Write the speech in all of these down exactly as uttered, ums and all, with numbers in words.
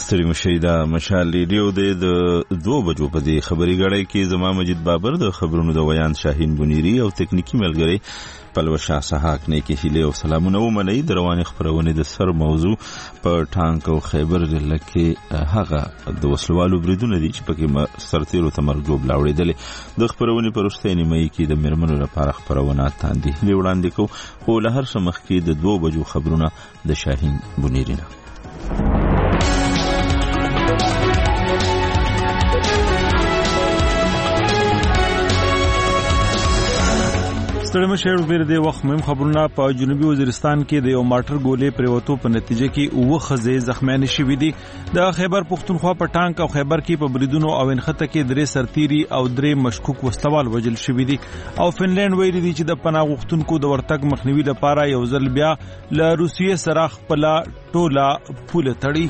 ستړي مشي دا مشال ریډیو د دوه بجو په دې خبري غړی کې زما مجید بابر د خبرونو د ویان شاهین بنيري او تکنیکی ملګری پلوشا سحاق نه کې هله او سلامونه ومني د رواني خبرونه د سر موضوع په ټانک او خیبر لکه هغه د وسلوالو بریدونه دي چې پکې سرتیرو تمرګوب لاوړېدل د خبرونه پرشتې نیمه کې د مرمنو لپاره خبرونه تاندې وړاندې کو خو له هر څه مخکې د دوه بجو خبرونه د شاهین بنيري نه ستړي مشر بیر د وخت مهم خبرونه په جنوبي وزیرستان کې د یو ماټر ګولې پریوتو په نتیجه کې اوه خزې زخمیان شوي دي د خیبر پختونخوا په ټانک او خیبر کې په بریدونو او انخته کې درې سرتيري او درې مشکوک وسلوال وجل شوي دي او فنلند ویلي دي چې د پناه غوښتونکو د ورتګ مخنیوي لپاره یو ځل بیا له روسیې سره خپل ټوله پوله تړي.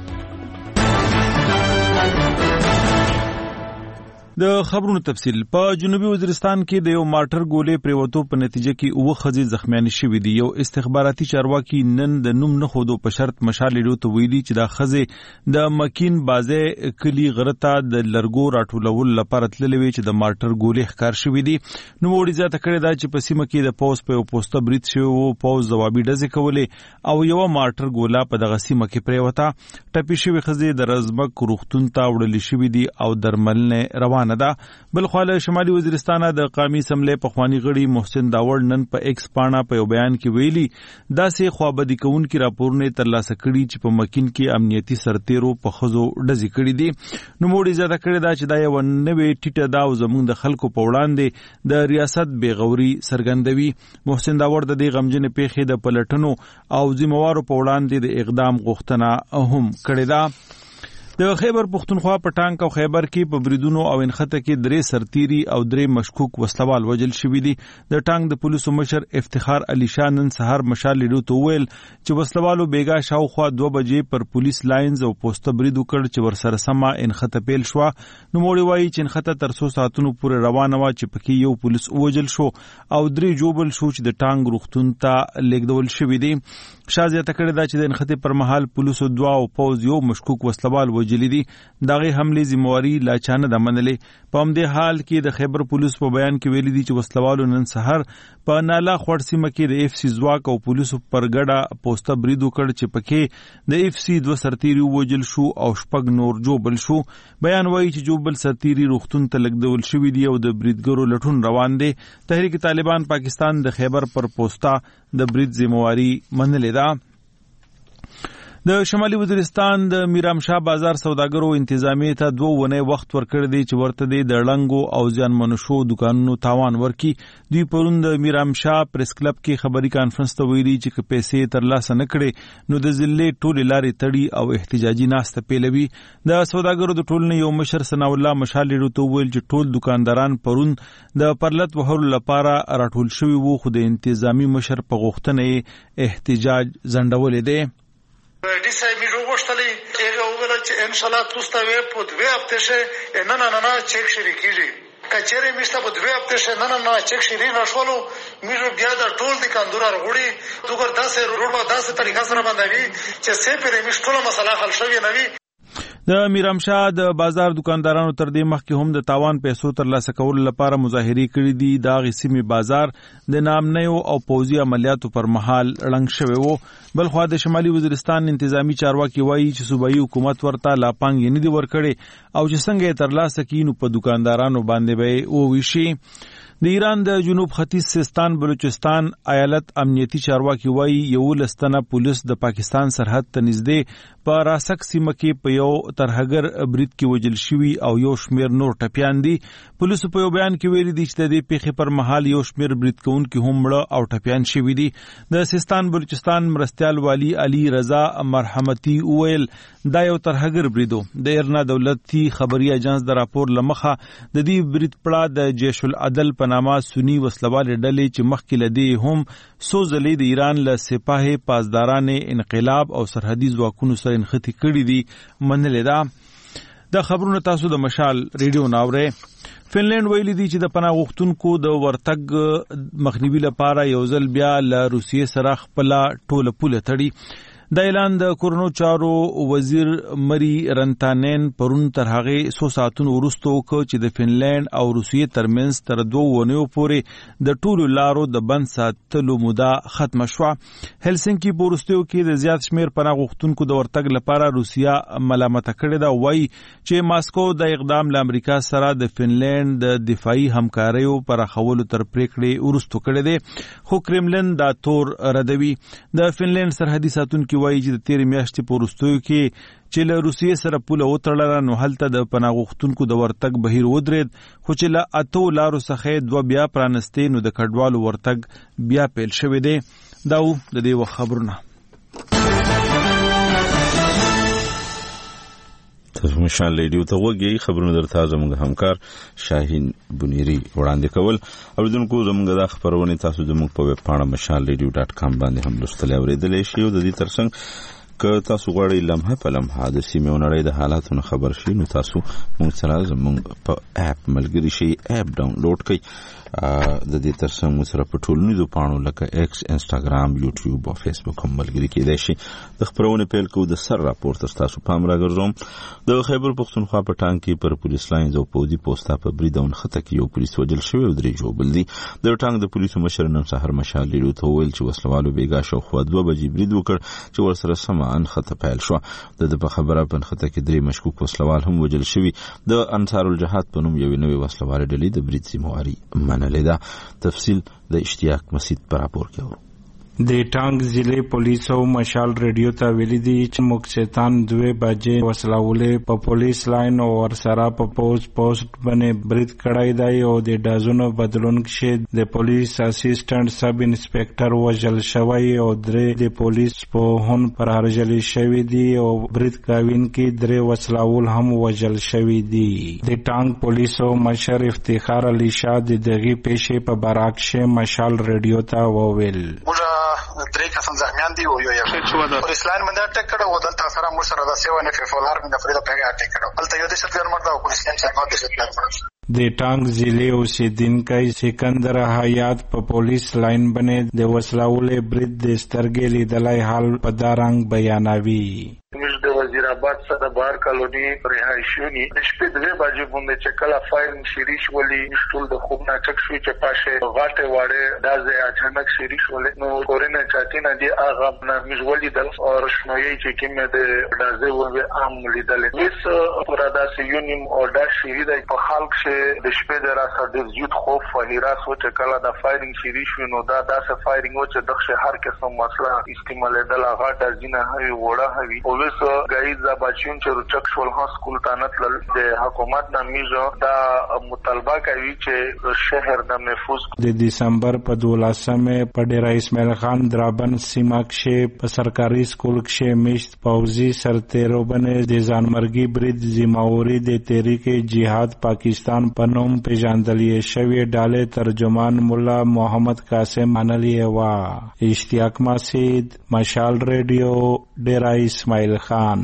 د خبرونو تفصیل په جنوبي وزیرستان کې د یو ماټر ګولې پریوتو په نتیجه کې اوه خزې زخمیان شوي دي. یو استخباراتي چارواکي نن د نوم نه خودو په شرط مشال ریډیو ته ویلي چې دا خزې د مکین بازه کلی غرته د لرګو راټولول لپاره تللې وي چې د ماټر ګولې ښکار شوي دي. نو وړي ځاته کړی دا چې په سیمه کې د پوز په پوسټه برید شوی وو، پوز ځوابي ډزې کولې او یو ماټر ګولا په دغه سیمه کې پریوته. ټپي شوی خزې د رزمک روغتون ته وړل شوي دي او درملنه روان ده. بل خواله شمالي وزیرستان د قومي اسمبلی پخوانی غړي محسن داوړ نن په ایکس پاڼه په یو بیان کې ویلي داسې خوابدي کوونکي راپورونه ترلاسه کړي چې په مکین کې امنیتي سرتیرو په خزو ډزې کړي دي. نو موړي زیاته کړي دا چې دا یو نوې ټیټه دا او زموږ د خلکو په وړاندې د ریاست بیغوري څرګندوي. محسن داوړ د دې غمجن پیښې د پلټنو او ذمہوارو په وړاندې د اقدام غوښتنه هم کړې ده. د خیبر پختونخوا په ټانک او خیبر کې په بریدونو او انخته کې درې سرتيري او درې مشکوک وسلوال وجل شوي دي. د ټانک د پولیسو مشر افتخار علي شاه نن سهار مشال ریډیو ته وویل چې وسلوالو بیګا شاوخوا دوه بجې پر پولیس لاینز او پوسټه برید وکړ چې ورسره سمه انخته پیل شو. نو موړي وایي چې انخته تر څو ساعتونو پورې روانه وه چې پکې یو پولیس وجل شو او درې جوبل شو چې د ټانک روغتون ته لیږدول شوي دي. شاه زیاته کړې ده چې د انخته پر مهال پولیسو دوه او پوز یو مشکوک وسلوال وجلی دي. دغه حمله ذمہواری لا چانه د منلې. په همدې حال کې د خیبر پولیس په بیان کې ویلي دي چې وسلوالو نن سحر په نالا خوړ سیمه کې د اف سی ځواک او پولیسو پر ګډه پوسټه برید وکړ چې پکې د اف سی دوه سرتيري وجل شو او شپږ نور جوبل شو. بیان وایي چې جوبل سرتيري روغتون ته لګدول شوي دي او د بریدګرو لټون روان دي. تحریک طالبان پاکستان د خیبر پر پوسټه د برید ذمہواری منلې ده. د شمالي وزیرستان د میرامشاه بازار سوداګرو انتظامیه ته دوه ونې وخت ورکړ دی چې ورته دی د لنګو او ځان منشو دکانونو تاوان ورکي. دوی پرون د میرامشاه پریس کلب کې خبري کانفرنس ته ویلي چې پیسې ترلاسه نه کړي نو د ضلع ټولې لارې تړي او احتجاجي ناسته پیلوي. د سوداګرو د ټولنې یو مشر ثنا الله مشال ریډیو ته ویل چې ټول دکانداران پرون د پرلط وهلو لپاره راټول شوي وو خو د انتظامی مشر په غوښتنه احتجاج ځنډولې دی. ډي صاحب می وغوښتلې چې وګورئ چې ان شاء الله تاسو ته په دوه هفته شه نه نه نه چیک شری کیږي کچېره میسته په دوه هفته شه نه نه نه چیک شری نه شولو میرو بیا د ټول د کاندورا وروړي دغه داسې وروړو داسې طریقه سره باندې چې سه پرې مشټوله مسله حل شوی نه وي. د میرامشاه د بازار دکاندارانو تر دې مخکې هم د تاوان پیسو ترلاسه کولو لپاره مظاهرې کړې دي. دا غسیمي بازار د نامنیو او پوځي عملیاتو پر مهال ړنګ شوی وو. بل خو د شمالي وزیرستان انتظامی چارواکي وایي چې صوبایي حکومت ورته لا پانګې نه دي ورکړې او چې څنګه یې ترلاسه کړي نو په دکاندارانو باندې به وویشي. د ایران د جنوب ختیځ سیستان بلوچستان ایالت امنیتي چارواکي وایي یو لستنه پولیس د پاکستان سرحد ته نږدې په راسک سیمه کې په یو ترهګر برید کې وجل شوي او یو شمیر نور ټپیان دي. پولیسو په یو بیان کې ویلي دي چې د دې پیښې پر مهال یو شمیر برید کوونکي هم مړه او ټپیان شوي دي. د سیستان بلوچستان مرستیال والی علي رضا مرحمتي ویل دا یو ترهګر بریدو. د ایرنا دولتي خبري اجانس د راپور لمخه د دې برید پړه د جیش العدل په نامه سنی وسلوال ډلې چې مخکې لدی هم سو ځلې د ایران له سپاه پاسداران انقلاب او سرحدي ځواکونو سره انختی کړي دي منلې ده. د خبرونو تاسو د مشال ریډیو ناوره. فنلند ویلي دي چې د پناه غوښتونکو د ورتګ مخنیوي لپاره یو ځل بیا له روسیې سره خپل ټوله پوله تړي. د اعلان د کورونو چارو وزیر مری رنتانین پرون تر هغه څو ساعتونو وروسته وکړ چې د فنلند او روسیې ترمنځ تر دوه ونیو پورې د ټولو لارو د بند ساتلو موده ختمه شوه. هلسنکي په وروستیو کې د زیات شمیر پناه غوښتونکو د ورتګ لپاره روسیا ملامته کړې ده. وایي چې ماسکو د اقدام له امریکا سره د فنلند د دفاعي همکاریو پراخولو تر پریکړې وروسته کړې ده، خو کرملن دا تور ردوي. د فنلند سرحدي ساتونکي وایي چې د تیرې میاشتې په وروستیو کې چې له روسیې سره پوله وتړله نو هلته د پناه غوښتونکو د ورتګ بهیر ودرېد، خو چې له اتو لارو څخه دوه بیا پرانستې نو د کډوالو ورتګ بیا پیل شوی دی. دا و د دې وخت خبرونه. تاسو مشال ریډیو ته وګورئ، خبرونه درته زموږ همکار شاهین بنيري وړاندې کول. اوریدونکو زموږ د خبرونه تاسو زموږ په ویب پاڼه مشال ریډیو ډاټ کام باندې هم لوستلی اوریدلی شئ. د دې ترڅنګ که تاسو غواړئ لمحه په لمحه د سیمې او نړۍ د حالاتو نه خبر شئ نو تاسو موږ سره زموږ په اپ ملګري شئ، اپ ډاونلوډ کړئ. د دې ترڅنګ موږ سره په ټولنیزو پاڼو لکه ایکس، انسټاګرام، یوټیوب او فیسبوک هم ملګري کېدای شي. د خبرونه پیل کوو. د سر راپور تر تاسو پام راګرځوم. د خیبر پښتونخوا په ټانک کې پر پولیس لاین او پودي پوسټا په برید او نښته کې یو پولیس وژل شوی او درې ژوبل دي. د ټانک د پولیسو مشر نن سهار مشال ریډیو ته وویل چې وسلوالو بیګا شاوخوا دوه بجې برید وکړ چې ورسره سمه نښته پیل شوه. د په خبره په نښته کې درې مشکوک وسلوال هم وژل شوي. د انصار الجهاد په نوم یوې نوې وسلوالې ډلې د برید ذمهواري منلې ده. تفصیل د اشتیاق مسید پر راپور کې اورو. د ټانک ضلع پولیسو مشال ریډیو ته ویلي دي چې مکسیتان دوه بجې وسلهولې په پولیس لاین او ورسره په پوسټ پوسټ باندې برید کړی دی او د ډازونو بدلون کې د پولیس اسسټنټ سب انسپکټر وژل شوی او درې د پولیس په هون پر هرجلی شوی دي او برید کاوونکي درې وسلهول هم وژل شوی دي. د ټانک پولیسو مشر افتخار علي شاه د دغه پیښې په برعکس مشال ریډیو ته وویل درې کسان زخمیان دي او یو یو پولیس لاین باندې اټیک کړو او دلته سره موږ سره د سیو نه فولار باندې فريده پیګه اټیک کړو. دلته یو د شتګر مردا او پولیس لاین څخه د شتګر مردا د ټانک ضلع اوسیدونکی سکندر حیات په پولیس لاین باندې د وسلهولې برید د سترګې لیدلای حال په دارنګ بیانوي. موږ د وزیر آباد سره بار کالونی رهایشونی د شپې دوه بجې باندې چې کله فایرینګ شروع شولې ټول د خوب نه چک شوی چې پاشه غاټه واړه دازه اچانک شروع شولې نو کورینه چاتینه دی هغه نه موږ ولیدل او رښنوي چې کومه د دازه وې عام لیدل. هیڅ پر داسې یونیم او دا شری د په خلک چې د شپې د راسه د زیات خوف او هراس و چې کله د فایرینګ شروع شو نو دا داسه فایرینګ و چې دغه هر قسم مسله استعمالېدل هغه د ځینه هوی وړه هوی او وس غایز بچیون چې رچک شول ها سکول تانت لل د حکومت نامیزو دا مطالبه کوي چې شهر د محفوظ د دسمبر په دولسمه په ډیر اسماعیل خان درابن سیمه کې په سرکاري سکول کې مشت پوزي سرتیرو باندې د ځانمرګي برید ذمہواری د تحریک جهاد پاکستان په نوم پیژندلې شوی ډالې ترجمان مولا محمد قاسم منلی وا. اشتیاق مسید مشال ریډیو ډیر اسماعیل خان.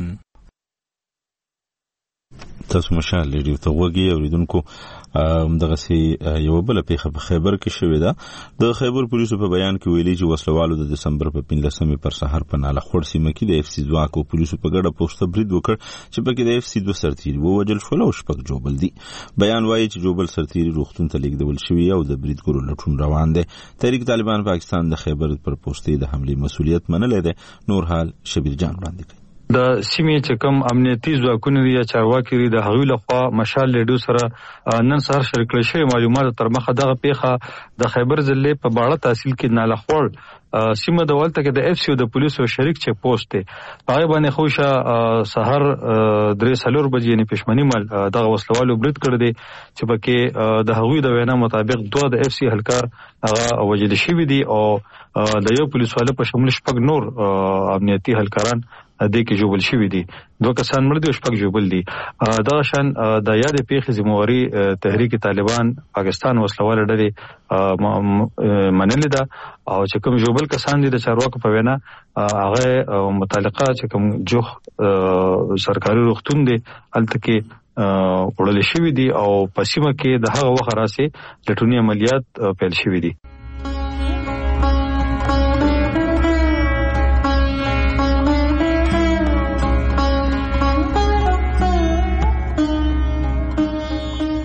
تاسو مشال ریډیو ته وګورئ اوریدونکو. دغه سي یو بل پیښه په خیبر کې شوې ده. د خیبر پولیسو په بیان کې ویلي چې وسلوالو د دسمبر په پنځلسمې پر سحر په ناله خور سیمه کې د اف سی ځواکو پولیسو په ګډه پوسټ برید وکړ چې پکې د اف سی دوه سرتیري ووژل شول او شپږ جوبل دي. بیان وايي چې جوبل سرتیري روغتون ته لیږدول شوي او د بریدګرو لټون روان دی. تحریک طالبان پاکستان د خیبر پر پوسټې د حملې مسؤلیت منلی دی. نور حال شبیر جان وړاندې کوي. د سیمې چې کوم امنیتي ځواکونه دي یا چارواکي دي د هغوی لخوا مشال ریډیو سره نن سهار شریک کړل شوی معلومات تر مخه دغه پیښه د خیبر ضلع په باړه تحصیل کې نالخوړ سیمه د ولته کې د اف سی او د پولیسو شریک چک پوسټ دی. هغه باندې خوښه سحر درې سلور بجې یعنی پښمنی مل دغه وسلوالو برید کړی دی چې پکې د هغوی د وینا مطابق دوه د اف سی هلکار هغه وژل شوي دي او د یو پولیسوال په شمول شپږ نور امنیتي هلکاران د کې جوبل شوي دي. دوه کسان مړ دي او شپږ جوبل دي. دا شان د یاد پیښې ذمہواری تحریک طالبان پاکستان وسلوال ډلې منلې ده او چې کوم جوبل کسان دي د چارواکو په وینا هغه متعلقه چې کوم جوخ سرکاري روغتون دي هلته کې وړل شوي دي او په سیمه کې د هغه وخت راسي لټونی عملیات پیل شوي دي.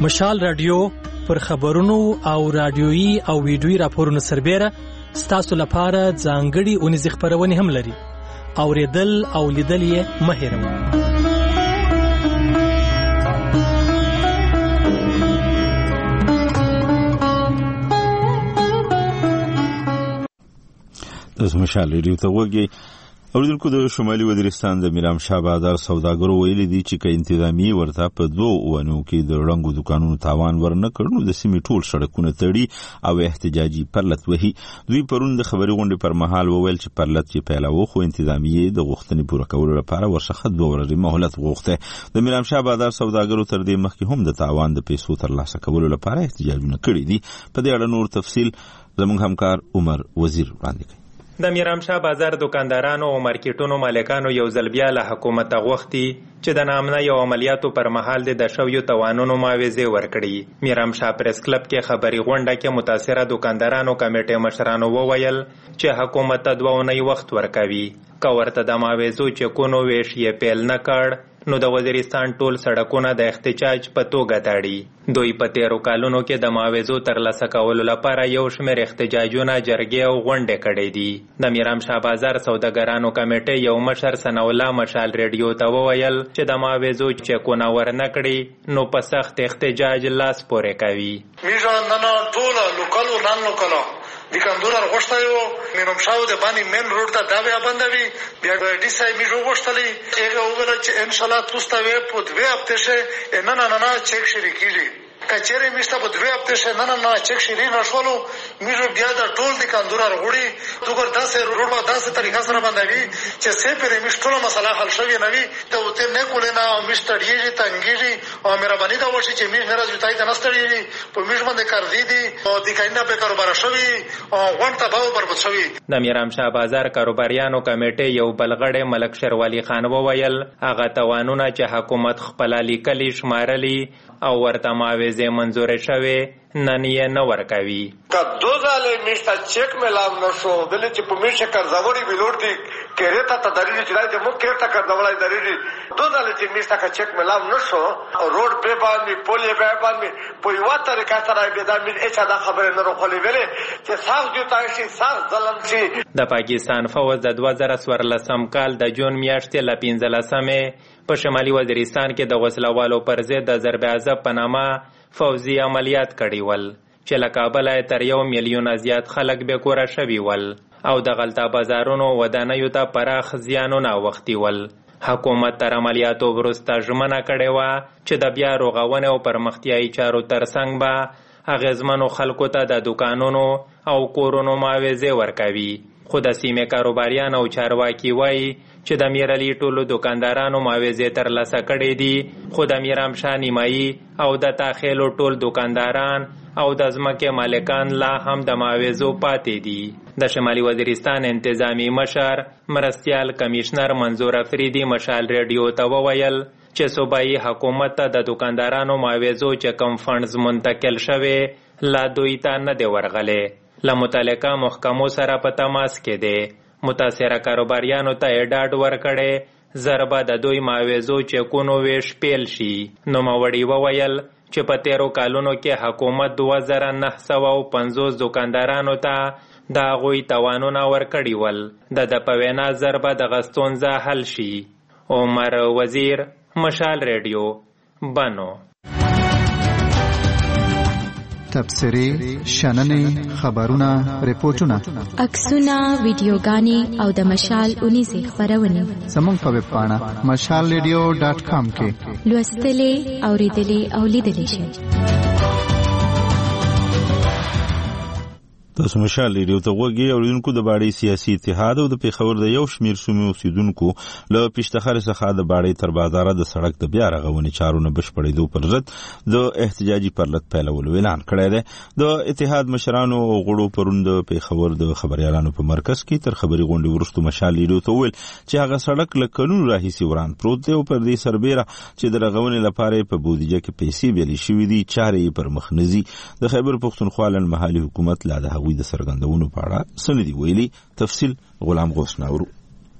مشال رادیو پر خبرونو او رادیويي او ویډیويي راپورونو سربېره ستاسو لپاره ځانګړي اونیزې خپرونې هم لري. اوریدل او لیدل یې مه هېروئ. تاسو مشال ریډیو ته وګورئ. اوریدونکو د شمالي وزیرستان د میرام شاه بازار سوداګرو ویلي دي چې که انتظامی ورته په دوه ونو کې د رنګو دکانونو تاوان ورنه کړ نو د سیمې ټول سړکونه تړي او احتجاجي پرلط وهي. دوی پرون د خبري غونډې پر مهال وویل چې پرلط چې پیلاوه خو انتظامی د غوښتنې پوره کولو لپاره ورڅخه دوه ورځې مهلت غوښته. د میرام شاه بازار سوداګرو تر دې مخکې هم د تاوان د پیسو ترلاسه کولو لپاره احتجاجونه کړي دي. په دې اړه نور تفصیل زموږ همکار عمر وزیر وړاندې کوي. د میرام شاه بازار دکاندارانو او مارکیټونو مالکانو یو ځل بیا له حکومت غوښتي چې د نامنه یو عملیاتو پر مهال د شویو توانونو معاوضې ورکړي. میرام شاه پریس کلب کې خبري غونډه کې متاثره دکاندارانو کمیټې مشرانو وویل چې حکومت ته دوه اونۍ وخت ورکوي. که ورته د معاوضو چکونو ویش یې پیل نه کړ نو د وزیرستان ټول سړکونه د احتجاج په توګه تاړي. دوی په تیرو کالونو کې د معاوضو ترلاسه کولو لپاره یو شمېر احتجاجونه جرګې او غونډې کړې دي. د میرام شاه بازار سوداګرانو کمیټې یو مشر ثنا الله مشال ریډیو ته وویل چې د معاوضو چکونه ورنه کړي نو په سخت احتجاج لاس پورې کوي. میژه نن ټول لوکالو نن لوکالو دکاندار غوښتایو میرام شاه د باندې مین روډ ته دا بیا بندوي. بیا ډي سای میژه غوښتلی هغه وویل چې ان شاء الله تاسو ته په دوه هفته شه نه نه نه چک شری کیږي. کچېره میسته په دوه هفته شه نه نه نه چک شری نشولو میژه بیا د ټول دکاندار غوړي دغه داسې روډ په داسې طریقه سره بندوي چې سه پرې میشتونه مسله حل شوی نه وي. ته وته نه کولې نه میشتړیږي تنګیږي او مهرباني دا وشي چې میژ نه راځي تای ته نستړیږي په میژ باندې کار دي دي او د کاینه په کاروبار شوی او غونډه به بربط شوی. د میرام شاه بازار کاروباریانو کمیټې یو بلغړی ملک شروالي خان وویل هغه توانونه چې حکومت خپل لیکلي شمارلي او ورته معاوضې منظور شوی نن یې نه ورکوي. که دو ځله میشته چک ملاو نشو بلې چې په میشه قرضاوړي ویلوړ دي کېرې ته تدریجي چې راځي موږ کېرته قرضاوړی درېږي دو ځله چې میشته که چک ملاو نشو روډ به باندې پولې به باندې په یوه طریقه سره به دا مل اچا دا خبره نه روخولې ویلې چې ساز جوتای شي ساز ظلم شي. د پاکستان فوج د دوه زره څوارلسم کال د جون میاشتې له پنځلسمې په شمالي وزیرستان کې د وسلوالو پر ضد د ضرب عذاب په نامه فوزي عملیات کړي ول چې له کابله تر یو میلیون زیات خلک بې کوره شوي ول او د غلطه بازارونو ودانیو ته پراخ زیانونه اوښتي ول. حکومت تر عملیاتو وروسته ژمنه کړې وه چې د بیا رغونې او پرمختیایي چارو ترڅنګ به اغېزمنو خلکو ته د دوکانونو او کورونو معاوضې ورکوي. خو د سیمې کاروباریان او چارواکي وایي چې د میرعلي ټولو دوکاندارانو معاوضې ترلاسه کړې دي خو د میرام شاه نیمایي او د تاخیلو ټول دوکانداران او د ځمکې مالکان لا هم د معاوضو پاتې دي. د شمالي وزیرستان انتظامی مشر مرستیال کمیشنر منظور افریدي مشال ریډیو ته وویل چې صوبایي حکومت ته د دوکاندارانو معاوضو چې کم فنډز منتقل شوي لا دوی ته نه دی ورغلی. له متعلقه محکمو سره په تماس کې دی. متاثره کاروباریانو ته یې ډاډ ورکړی زر به د دوی معاوضو چکونو ویش پیل شي. نوموړي وویل چې په تیرو کالونو کې حکومت دوه زره نهه سوه او پنځوس دوکاندارانو ته د هغوی توانونه ورکړي ول. د ده په وینا زر به دغه ستونزه حل شي. عمر وزیر مشال ریډیو بنو. تبصرې، شننې، خبرونه، ریپورتونه، عکسونه، ویډیوګانې او د مشال اونیزې خپرونې زموږ په ویب پاڼه مشال ریډیو ډاټ کام کې لوستلې، اورېدلې او لیدلې شئ. تاسو مشال ریډیو ته وګورئ. اوریدونکو د باړې سیاسي اتحاد او د پیښور د یو شمیر سیمو اوسیدونکو له پیشتخر څخه د باړې تر بازار د سړک د بیا رغونې چارو نه بشپړېدو پر ضد د احتجاجي پرلط پیلولو اعلان کړی دی. د اتحاد مشرانو او غړو پرون د پیښور د خبريالانو په مرکز کې تر خبري غونډې وروسته مشال ریډیو ته وویل چې هغه سړک له کلونو راهیسې وران پروت دی او پر دې سربېره چې د رغونې لپاره په بودیجه کې پیسې بیلې شوې دي چارې یې پر مخ نه ځي. د خیبر پښتونخوا لنډمهالي حکومت لا د هغوی د څرګندونو په اړه څه نه دي ویلي. تفصیل غلام غوث ناورو.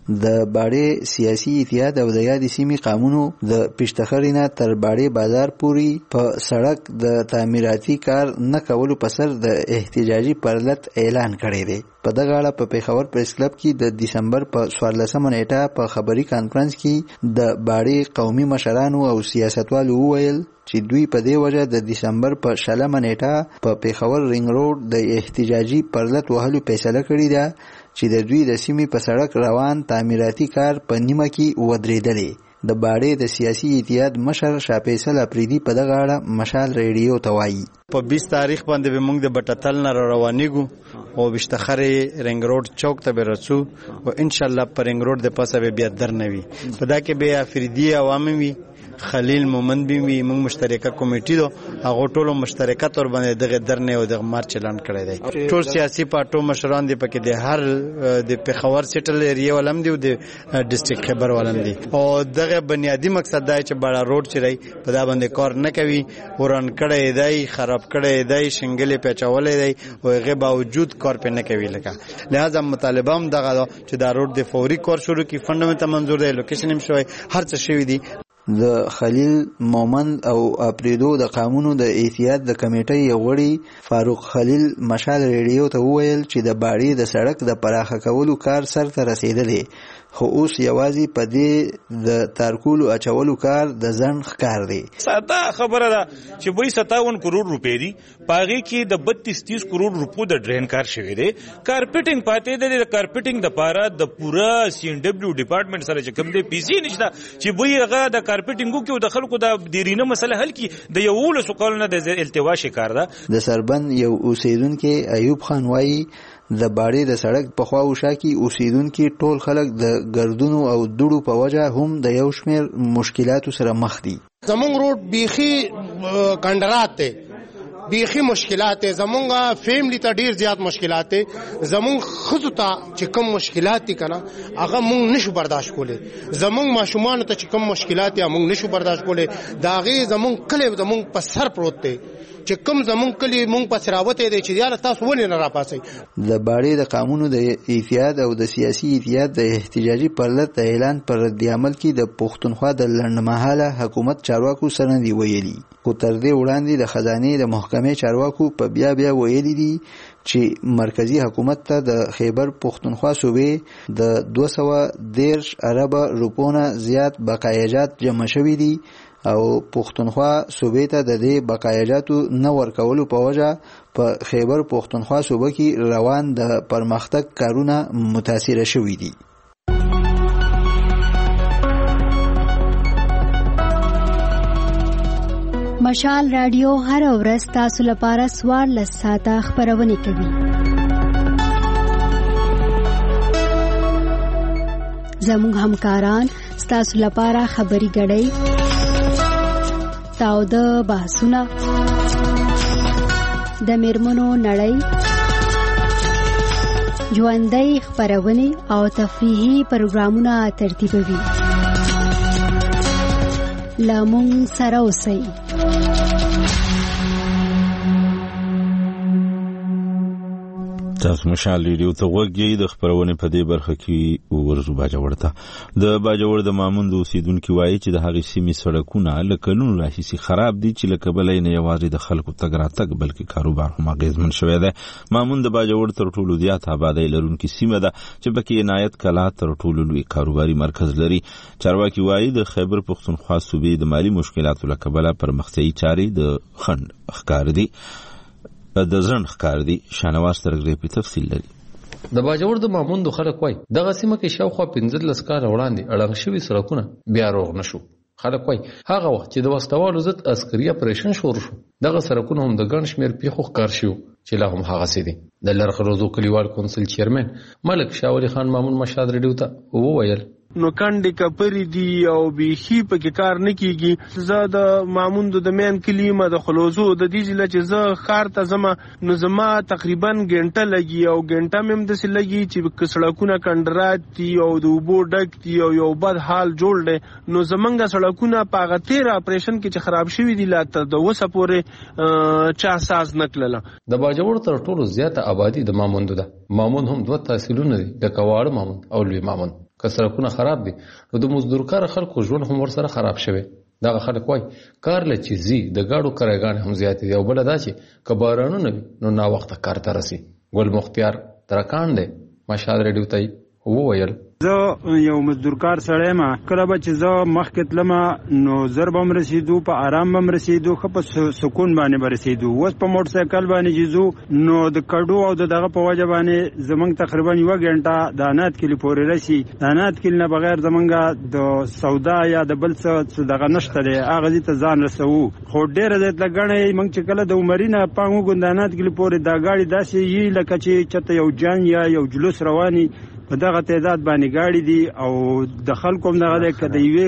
د باړې سیاسي اتحاد او د یادې سیمې قانونو د پشتخرینه تر باړې بازار پورې په سړک د تعمیراتي کار نه کولو په سر د احتجاجي پرلت اعلان کړی دی. په دغه اړه په پیښور پریس کلب کې د دسمبر په څوارلسمه نیټه په خبري کانفرنس کې د باړې قومي مشرانو او سیاستوالو وویل چې دوی په دې وجه د دسمبر په شلمه نیټه په پیښور رینګ روډ د احتجاجي پرلت وهلو فیصله کړې ده چې د دوی د سیمې په سړک روان تعمیراتي کار په نیمه کې ودرېدلی. د باړې د سیاسي اتحاد مشر شاه فیصل اپریدي په دغه اړه مشال ریډیو ته وایي په بیست تاریخ باندې به موږ د بټتل نه روانېږو او بشتخرې رینګ روډ چوک ته به رسو او ان شاء الله پر رینګ روډ د پاسه به بیا درنوي په دا کې به افریدي عوام وي خلیل مومند بیم وی موږ مشترکه کمیټې دو هغه ټولو مشترکه تور باندې دغه درنه او دغه مارچ اعلان کړی دی. ټول سیاسي پارټو مشران دی پکې د هر د پیښور سیټل ایریا ولم دی او د ډیسټریکټ خبر ولم دی او دغه بنیادی مقصد دی چې بڑا روډ چي په دا باندې کار نه کوي وران کړی دی خراب کړی دی شنګلې پیچولې دی او هغه باوجود کار په نه کوي لکه لہذا مطالبه هم دغه چې دا روډ د فوري کار شروع کی فندامنټل منظور دی لوکیشن هم شوی هر څه شوی دی. د خلیل مومند او اپریدو د قانونو د اتحاد د کمیټې یو غړي فاروق خلیل مشال ریډیو ته وویل چې د باړې د سړک د پراخه کولو کار سرته رسیدلی خو اوس یوازې په دې د تارکولو اچولو کار د ځنډ ښکار دی. ساده خبره ده چې وایي ستاون کروڑ روپۍ دي په هغې کې د بتیس تیس کروڑ روپو د ډرین کار شوی دی کارپیټینګ پاتې دی د کارپیټینګ دپاره د پوره سی ان ډبلیو ډپارټمنټ سره چې کوم دی پیسې نشته چې وایي هغه د کارپیټینګو کې د خلکو د دیرینه مسله حل کړي د یولسو کلونو د التوا شکار ده. د سربند یو اوسیدونکی ایوب خان وایي د باړې د سړک په خوا او شا کې اوسیدونکي ټول خلک د ګردونو او دوړو په وجه هم د یو شمېر مشکلاتو سره مخ دي. زمونږ روډ بیخي کندرات دی بیخي مشکلات دی زمونږ فیملی ته ډیر زیات مشکلات دی زمونږ ښځو ته چې کوم مشکلات دي کنه هغه مونږ نشو برداشت کولی زمونږ ماشومانو ته چې کوم مشکلات دي مونږ نشو برداشت کولی د هغې زمونږ کلی زمونږ په سر پروت دی چې کوم زمونږ کلی مونږ په سراوت دی چې یاره تاسو ولې نه راپاسئ. د باړې د قانونو د اتحاد او د سیاسي اتحاد د احتجاجي پرلت د اعلان پر ردعمل کې د پښتونخوا د لنډمهاله حکومت چارواکو سره دی ویلي خو تر دې وړاندې د خزانې د محکمې چارواکو په بیا بیا ویلي دي چې مرکزی حکومت ته د خیبر پښتونخوا صوبې د دوه سوه دېرش اربه روپونه زیات بقایاجات جمع شوي دي او پښتونخوا صوبې ته د دې بقایاجاتو نه ورکولو په وجه په خیبر پښتونخوا صوبه کې روان د پرمختګ کارونه متاثره شوي دي. مشال رادیو هر ورځ تاسو لپاره څوارلس ساعته خپرونه کوي. زموږ همکاران ستاسو لپاره خبري غړي تاوده بحثونه د میرمنو نړۍ ژوندۍ خپرونې او تفریحي پروګرامونه ترتیبوي. لامون سره اوسئ. تاسو مشال ریډیو ته وګورئ د خبرونه په دې برخه کې ورزو باجوړ ته د باجوړ د ماموند اوسیدونکو وایي چې د هغې سیمې سړکونه له کلونو راهیسې خراب دي چې له کبله یې نه یوازې د خلکو تګ راتګ بلکې کاروبار هم اغېزمن شوی دی. ماموند د باجوړ تر ټولو زیات آبادۍ لرونکې سیمه ده چې پکې عنایت کلا تر ټولو لوی کاروباري مرکز لري. چارواکي وایي د خیبر پښتونخوا صوبې د مالي مشکلاتو له کبله پرمختیایي چارې د خنډ ښکار دي د ځنډ ښکار دي. شانواز ترګری په تفصیل لري. د باجوړ د ماموند خلک وایي دغه سیمه کې شاوخوا پنځلس کاله وړاندې اړنګ شوي سړکونه بیا روغ نشو. خلک وایي هغه وخت چې د وسلوالو ضد عسکري اپریشن شروع شو دغه سړکونه هم د ګڼ شمېر پیښو ښکار شوي چې لا هم هغسې دي. د لرغروزو کلیوال کونسل چیرمن ملک شاه ولي خان مامون مشهد ریډیو ته وویل نو کندې کپری دي او بیخي پکې کار نه کیږي. زه د ماموندو د مین کلیمه د خلوزو د دې ځله چې زه ښار ته زما نو زما تقریبا ګنټه لګي او ګنټه مې هم داسې لګي چې سړکونه کندرات دي او د اوبو ډک دي او یو بد حال جوړ دی. نو زمونږ سړکونه په هغه تیر اپریشن کې چې خراب شوي دي لا تر د اوسه پورې چا ساز نه کړله. د باجوړ تر ټولو زیاته آبادي د ماموندو ده. مامون هم دوه تحصیلونه دي د کواړه مامون او لوی مامون. که سرکونه خراب دي نو د مزدورکار خلکو ژوند هم ورسره خراب شوی. دغه خلک وای کار له چیزي د گاډو کرایګان هم زیات دي او بل دا چې کبارانو نه نو نا وخت کار ته رسي. ګل مختیار ترکان دی مشال ریډیو ته وویل زه یو مزدورکار سړی ما کله به چې زه مخکې تلمه نو زر به م رسېدو په آرام به م رسېدو ښه په سکون باندې به رسېدو. اوس په موټر سایکل باندې چې ځو نو د کډو او د دغه په وجه باندې زمونږ تقریبا یوه ګنټه د انات کلي پورې رسي. د انات کلي نه بغیر زمونږ د سودا یا د بل څه دغه نشته دی هغه ځای ته ځان رسوو. خو ډېره ځای ته ګڼئ موږ چې کله د عمري نه پام وګورو د انات کلي پورې دا ګاډي داسې یي لکه چې چېرته یو جنګ یا یو جلوس رواني په دغه تعداد باندې ګاډي دي او د خلکو هم دغه دی که د یوې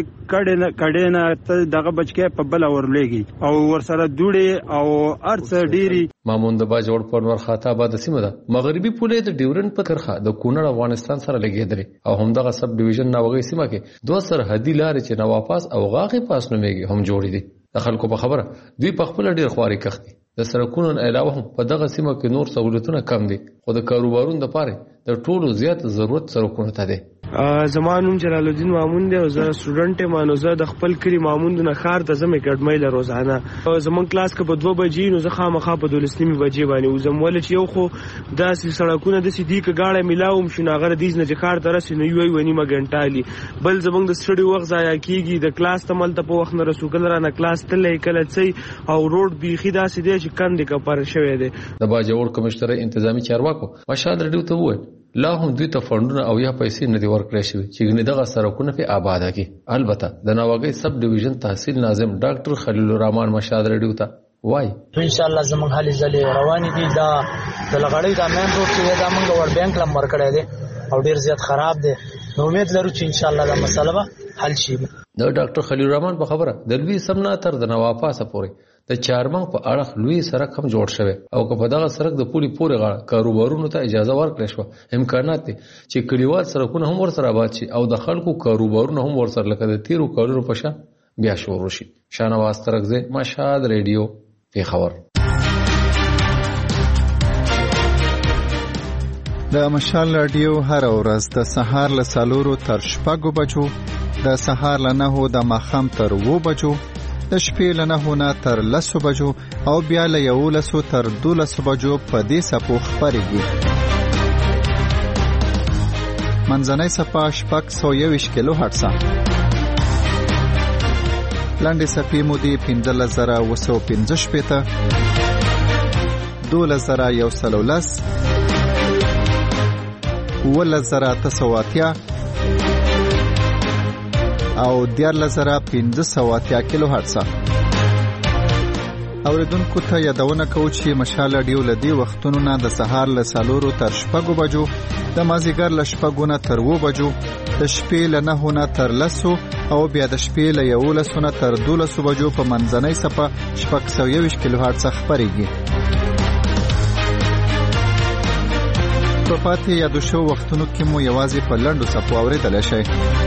کډې نه ته دغه بچکی په بله ورلېږي او ورسره دوړې او هر څه ډېري. مامون د باجوړ په انور خاطه آباده سیمه ده. مغربي پولې د ډیورنډ په کرښه د کونړ افغانستان سره لګېدلې او همدغه سب ډیویژن ناوغۍ سیمه کې دوه سرحدي لارې چې نواپاس او غاغې پاس نومېږي هم جوړې دي. د خلکو په خبره دوی په خپله ډېر خواري کښ دي. د سرکونو علاوه هم په دغه سیمه کې نور سہولتونه کم دي خو د کاروبارونو لپاره د ټولو زیات ضرورت سرکونو ته دی. زما نوم جلال الدین مامون دی او زه سټوډنټ یم نو زه د خپل کلي مامون نه ښار ته ځم اکاډمۍ له روزانه. زمونږ کلاس که په دوه بجې نو زه خامخا په دولس نیمې بجې باندې وځم ولې چې یو خو داسې سړکونه داسې دي که ګاډی میلاوم شو نو هغه ردیځ نه چې ښار ته رسي نو یوه یوه نیمه ګنټه علي. بل زمونږ د سټډي وخت ضایع کېږي د کلاس ته ملته په وخت نه رسو کله رانه کلاس تللی کله څی او روډ بیخي داسې دی چې کندې کپاره شوی دی. د باجوړ کمشنرۍ انتظامي چارواکو مشال ریډیو ته وویل لا هم دوی ته فنډونه او یا پیسې نه دي ورکړی شوي چې ګنې دغه سرکونه پې آباده کړي. البته د ناوګۍ سب ډیویژن تحصیل ناظم ډاکټر خلیل الرحمن مشال ریډیو ته وایي ان شاء الله زموږ هلې ځلې روانې دي. دا د لغړۍ دا مین روډ چې دا موږ ور بینک لم ورکړی دی او ډېر زیات خراب دی نو امید لرو چې ان شاء الله دا مسله به حل شي. د ډاکټر خلیل الرحمن په خبره د لوی سمنا تر د نواپاسه پورې د چارمنګ په اړه لوی سړک هم جوړ شوی او که په دغه سړک د پولي پورې غاړه کاروبارونو ته اجازه ورکړې شوه امکانات دي چې کلیوال سړکونه هم ورسره آباد شي او د خلکو کاروبارونه هم ورسره لکه د تیرو کالونو په شان بیا شروع شي. شاهنواز ترکزی مشهد ریډیو پیښور. د مشال رادیو هر ورځ د سهار له څلورو تر شپږو بجو د سهار له نهو د ماښام تر اوو بجو د شپې له نهو نه تر لسو بجو او بیا له یولسو تر دولسو بجو په دې څپو خپرېږي. منځنۍ څپه شپږ سوه یوویشت کیلو هرټزه. لنډې څپې مودې پنځلس زره اوه سوه پنځه شپېته، دولس زره یو سل او لس، اوولس زره اته سوه اتیا او دیارلس زره پنځه سوه اتیا کیلو هرټزه. اوریدونکو ته یادونه کوو چې مشال رادیو له دې وختونو نه د سهار له څلورو تر شپږو بجو، د مازدیګر له شپږو نه تر اوو بجو، د شپې له نهو نه تر لسو او بیا د شپې له یولسو نه تر دولسو بجو په منځنۍ څپه شپږ سوه یوویشت کیلو هرټزه خپرېږي. په پاتې یادو شو وختونو کې مو یوازې په لنډو څپو اورېدلی شئ.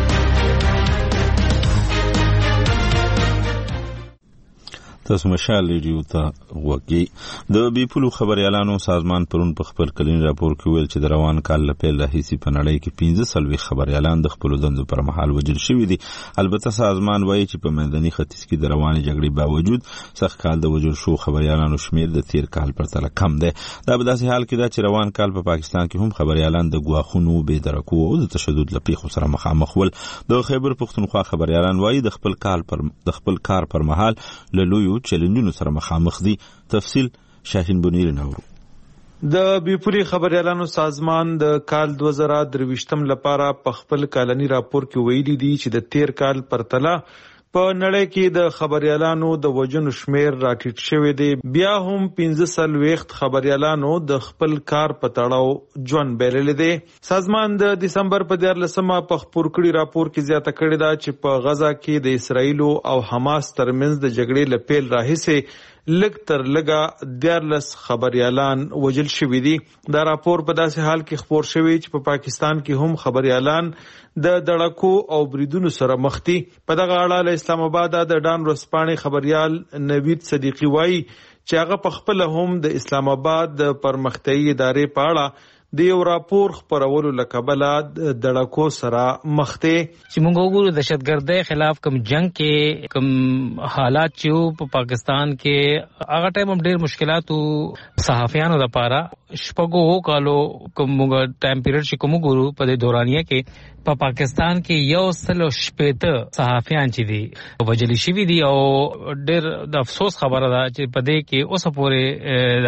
تاسو مشال ریډیو ته وګورئ. د بیپولو خبريالانو سازمان پرون په خپل کلین راپور کې ویل چې د روان کال له پیل راهیسې په نړۍ کې پنځه څلوېښت خبريالان د خپلو دندو پر مهال وژل شوي دي. البته سازمان وایي چې په منځني ختیځ کې د روانې جګړې باوجود سږ کال د وژل شوو خبريالانو شمېر د تیر کال پرتله کم دی. دا په داسې حال کې ده چې روان کال په پا پاکستان کې هم خبريالان د ګواښونو، بېدرکو او د تشدد له پیښو سره مخامخ ول. د خیبر پښتونخوا خبريالان وایي د خپل کال پر د خپل کار پر مهال له لویو چیلنجونو سره مخامخ دي. تفصیل شاهین بنیر نورو. د بیپولي خبريالانو سازمان د کال دوه زره درویشتم لپاره په خپل کالني راپور کې ویلي دي چې د تیر کال پرتله په نړۍ کې د خبريالانو د وژنو شمیر راټیټ شوی دی. بیا هم پنځه څلوېښت خبريالانو د خپل کار په تړاو ژوند بایللی دی. سازمان د دسمبر په دیارلسمه په خپور کړي راپور کې زیاته کړې ده چې په غزا کې د اسرایلو او حماس ترمنځ د جګړې له پیل راهیسې لږ تر لږه دیارلس خبريالان وژل شوي دي. دا راپور په داسې حال کې خپور شوی چې په پاکستان کې هم خبريالان د دړکو او بریدونو سره مخ دي. په دغه اړه له اسلام آباد د ډان ورځپاڼې خبريال نوید صدیقی وایي چې هغه په خپل هم د اسلام آباد د پرمختیايي ادارې په اړه د یو راپور خپرولو لکبله د دړکو سره مخ دي. چې موږ وګورو دهشتګردۍ خلاف کوم جنگ کې کوم حالات چې په پاکستان کې هغه ټایم هم ډېر مشکلاتو صحافیانو لپاره شپږو کالو کوم موږ ټایم پیریډ چې کوم وګورو په دې دورانیه کې په پا پاکستان کې یو سل شپېته صحافیان چې دي وجلی شوي دي او ډېر د افسوس خبره ده چې په دې کې اوسه پورې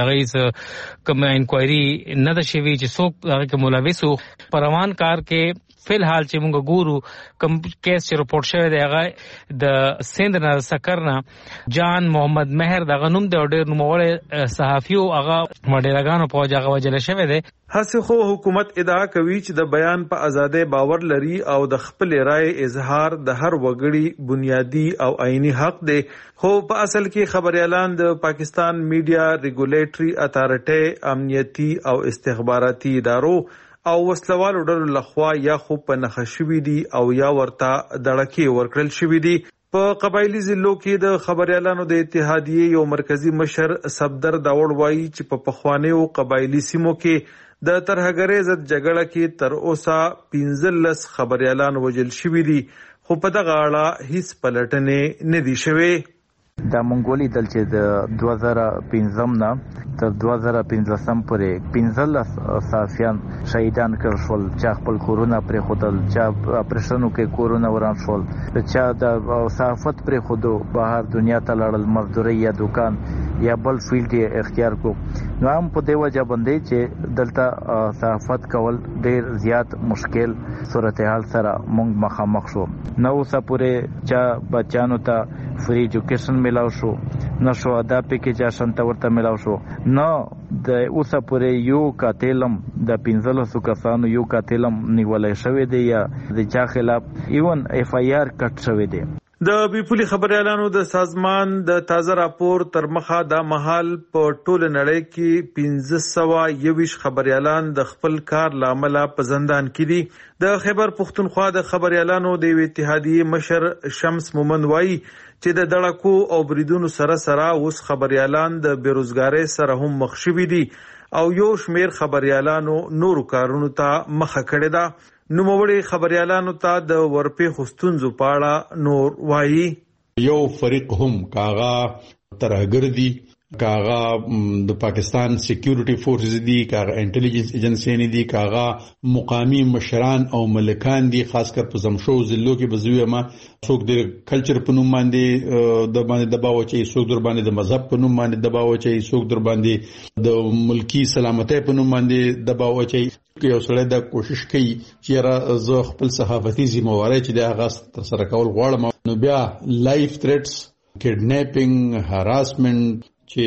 دغه کوم انکوایري نه ده شوي چې څوک هغه کې ملوث وو. په روان کار کې فلحال چې موږ ګورو کوم کیس چې رپورټ شوی دی هغه د سند نه سکر نه جان محمد مهر دغه نوم دی او ډېر نوموړی صحافي او هغه مډیراګانو په وجه هغه وجل شوی دی. هڅه خو حکومت ادعا کوي چې د بیان په ازادۍ باور لري او د خپل رائے اظهار د هر وګړي بنیادی او عیني حق دی، خو په اصل کې خبريالان د پاکستان میډیا ریګولیټري اتارټي امنیتي او استخباراتي ادارو او وسلوالو ډلو لخوا یا خو په نخښه شوي دي او یا ورته دړکې ورکړل شوي دي. په قبایلی ضلعو کې د خبريالانو د اتحادیې یو مرکزی مشر صفدر داوړ وایي چې په پخوانیو قبایلی سیمو کې د ترهګرۍ ضد جګړه کې تر اوسه پنځلس خبريالان وژل شوي دي، خو په دغه اړه هیڅ پلټنې نه دي شوې. دا مونږ ولیدل چې د دوه زره پنځم نه تر دوه زره پنځلسم پورې پنځلس صحافیان شهیدان کړل شول، چا خپل کورونه پرېښودل، چا اپریشنو کې کورونه وران شول، چا د صحافت پرېښودو بهر دنیا ته لاړل، مزدورۍ یا دکان یا بل فیلډ یې اختیار کو. نو هم په دې وجه باندې چې دلته صحافت کول ډېر زیات مشکل صورتحال سره مونږ مخامخ شو. نو اوسه پورې چا بچانو ته فری ایجوکیشن ملاو شو نه شو، ادا پکې چې شانته ورته ملاو شو نه. د اوسه پورې یو قاتلم د پنځلسو کسانو یو قاتلم نیولای شوی دی یا د چا خلاف ایون اف آی آر کټ شوی دی. د بیپولي خبريالانو د سازمان د تازه راپور تر مخه د مهال په ټوله نړۍ کې پنځه سوه یویش خبريالان د خپل کار لامل په زندان کې دي. د خیبر پختونخوا د خبريالانو د اتحادیې مشر شمس مومن وایي چې د دړکو او بریدونو سره سره اوس خبريالان د بیروزګارۍ سره هم مخ شوي دي او یو شمیر خبريالانو نورو کارونو ته مخه کړې ده. نوموړي خبريالانو ته د ورپې خستونزو پاړه نور وایي. یو فریق هم کاغا ترهګر دي، کاغا د پاکستان سکیورټي فورسز دي، کاغا انټيليجنس ایجنسی نه دي، کاغا مقامی مشران او ملکان دي، خاص کر په زمشو ضلعو کې بزوی ما څوک د کلچر په نوم باندې د باندې دباو چي، څوک در باندې د مذهب په نوم باندې دباو چي، څوک در باندې د ملکی سلامتۍ په نوم باندې دباو چي. یو سړی دا کوشش کوي چې را زه خپل صحافتي ذمہواری چې د هغه تر سره کول غواړم، نو بیا لایف تھریټس، کډنیپینګ، هراسمنت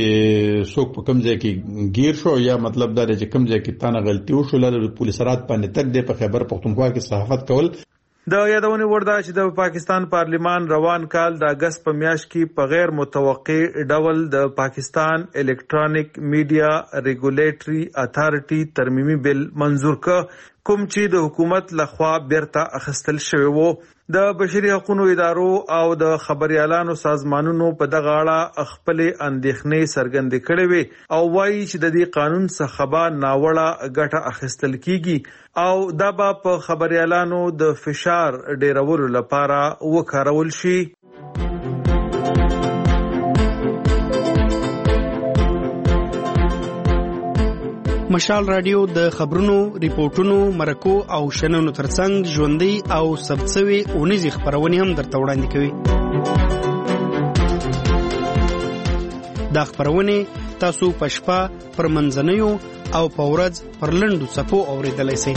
چې څوک په کوم ځای کې گیر شو یا مطلب دا چې کوم ځای کې تانه غلطي وشو له پولیس رات باندې تک د په خیبر پختونخوا کې صحافت کول. د یادونې وړ ده چې د پاکستان پارلیمان روان کال د اگست په میاشت کې په غیر متوقع ډول د پاکستان الکترونیک میډیا ریګولیټري اتارټي ترمیمي بل منظور کړ، کوم چې د حکومت لخوا بیرته اخیستل شوی وو. د بشري حقوقو ادارو او د خبريالانو سازمانونو په دغه اړه خپل اندېښنې څرګندې کړې وي او وایي چې د دې قانون څخه به ناوړه ګټه اخیستل کیږي او دا به په خبريالانو د فشار ډیرولو لپاره وکارول شي. مشال رادیو د خبرونو، ریپورتونو، مرکو او شننو ترڅنګ ژوندۍ او ثبتسوي اونیزي خبرونه هم درته وړاندې کوي. دا خبرونه تاسو په شپه پر منځنیو او په ورځ پر لنډو صفو اوریدلای شئ.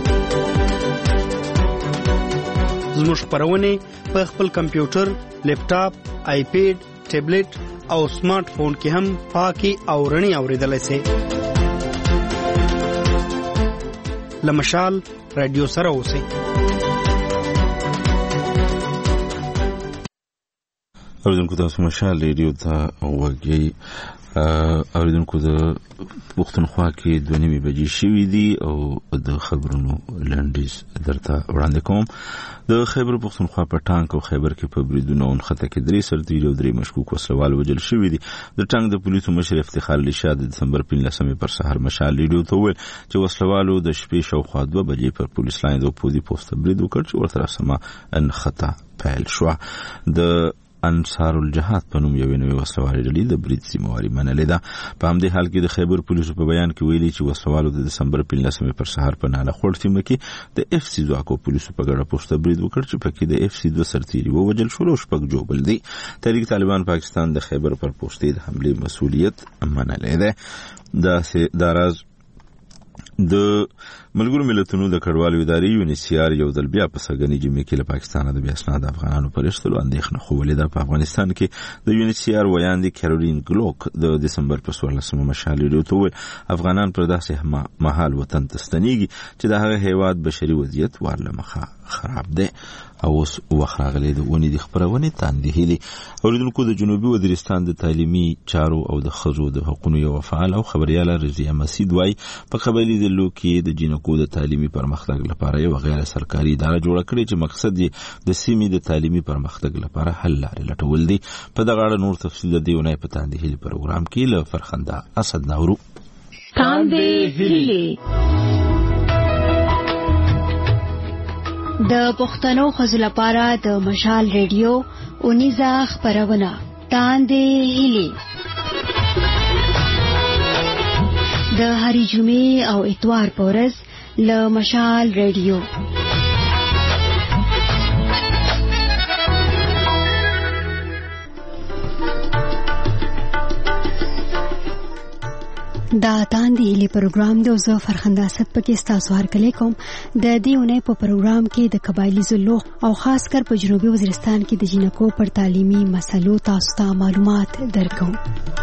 زموږ خبرونه په خپل کمپیوټر، لیپټاپ، آیپیډ، ټابلیټ او سمارټ فون کې هم پاکي او رڼي اوریدلای شئ. لمشال رادیو سره اوسئ. اوریدونکو تاسو مشال رادیو ته وګورئ. اوریدونکو د پښتونخوا کې دوه نیمې بجې شوې دي او د خبرونو لنډیز درته وړاندې کوم. د خیبر پښتونخوا په ټانک او خیبر کې په بریدونو او خطا کې درې سرتیري او درې مشکوک وسلوال وژل شوي دي. د ټانک د پولیسو مشر افتخار علي شاه د دسمبر پنځلسمې پر سهار مشال ریډیو ته وویل چې وسلوالو د شپې شاوخوا دوه بجې پر پولیس لاین د پودي پوسټ برید وکړ چې ورته رسمه ان خطا پیل شو. د انصار الجهاد په نوم یوې نوې وسلوالې ډلې د برید ذمہواري منلې ده. په همدې حال کې د خیبر پولیسو په بیان کې ویلي چې وسلوالو د دسمبر پنځلسمې پر سهار په ناله خوړ سیمه کې د اف سی ځواکو پولیسو په ګډه پوسټ برید وکړ چې پکې د اف سی دوه سرتیري ووژل شول او شپږ جوړ دي. تحریک طالبان پاکستان د خیبر پر پوسټې د حملې مسؤلیت منلې ده. دا دا راز د ملګرو ملتونو د کډوالو ادارې یونیسیار یو ځل بیا په سګنی جمعې کې له پاکستان د بیا اسناد افغانانو پر ایستلو اندېښنه خوولې ده. په افغانستان کې د یونیسیار ویاندې کیرولین ګلوک د دسمبر په څوارلسمه مشال ریډیو ته وویل افغانان پر داسې مهال وطن ته ستنېږي چې د هغه هیواد بشري وضعیت ورله مخه خراب دی. او اوس وخت راغلی د اونۍ د خپرونې تاندې هیلې اوریدونکو د جنوبي وزیرستان د تعلیمي چارو او د ښځو د حقونو یو فعال او خبرياله رضیه مسعود وايي په قبایلي ضلعو کې د جنکو د تعلیمي پرمختګ لپاره یو غیر سرکاري اداره جوړه کړې چې مقصد یې د سیمې د تعلیمي پرمختګ لپاره حل لارې لټول دي. په دغه اړه نور تفصیل د دې اونۍ په تاندې هیلې پروګرام کې له فرخنده اسد نورو. تاندې هیلې د پښتنو ښځو لپاره د مشال ریډیو اونیزه خپرونه تاندې هیلې د هرې جمعې او اتوار په ورځ له مشال ریډیو. دا تاندې هیلې پروګرام دی او زه فرخنده اسد پکې ستاسو هرکلی کوم. د دې اونۍ په پروګرام کې د قبایلي ضلعو او خاص کر په جنوبي وزیرستان کې د جنکو پر تعلیمي مسلو تاسو ته معلومات درکوم.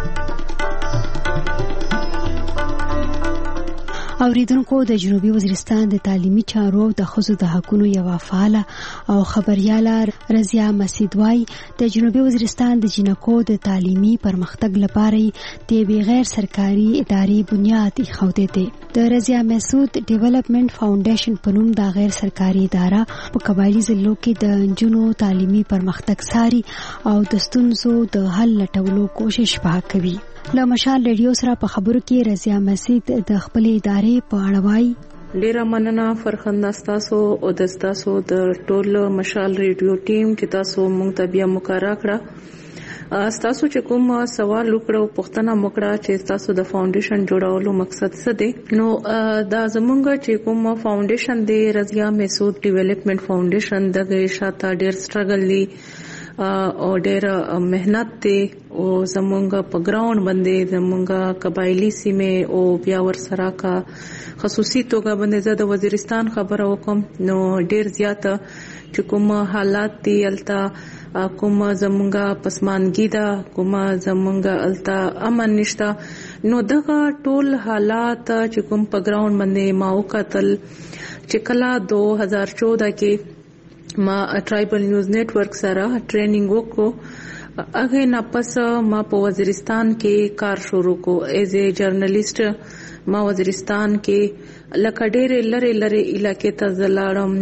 اوریدونکو د جنوبي وزیرستان د تعلیمي چارو د ښځو د حقونو یوه فعاله او خبرياله رضیه مسعود وايي د جنوبي وزیرستان د جنکو د تعلیمي پرمختګ لپاره د یوې غیر سرکاري ادارې بنیاد ایښودی دی. د رضیه مسعود ډیولپمنٹ فاونډیشن په نوم دا غیر سرکاري اداره په قبایلي ضلعو کې د نجونو تعلیمي پرمختګ څاري او د ستونزو د حل لټولو کوشش به کوي. له مشال ریډیو سره په خبرو کې رضیه مسعود د خپل ادارې په اړه وایي. ډیره مننه فرخنده ستاسو او د ستاسو د ټول مشال ریډیو ټیم چې تاسو مونږ ته بیا مقرره کړه. ستاسو چې کوم سوال وکړو پوښتنه وکړه چې تاسو د فاونډیشن جوړولو مقصد څه دی. نو دا زمونږ چې کوم فاونډیشن دی رضیه مسعود ډیولپمنٹ فاونډیشن دغه شاته ډیر سټرګل دی او ډېر مهنت دی او زمونږ په ګراوند باندې زمونږ قبایلی سیمه او بیا ور سره کا خصوصي توګه باندې زه د وزیرستان خبره وکم. نو ډېر زیاته چې کوم حالات دی التا کوم زمونږ پسمانګي دا کوم زمونږ التا امن نشتا. نو دغه ټول حالات چې کوم په ګراوند باندې ما وکتل چې کله دو هزار چودہ کې ما ټرایبل نیوز نیټ ورک سره ټریننګ وکړو. هغه نه پس ما په وزیرستان کې کار شروع کو ایز ا جرنالیست. ما وزیرستان کې لکه ډېر لری لری علاقې ته زلاړم.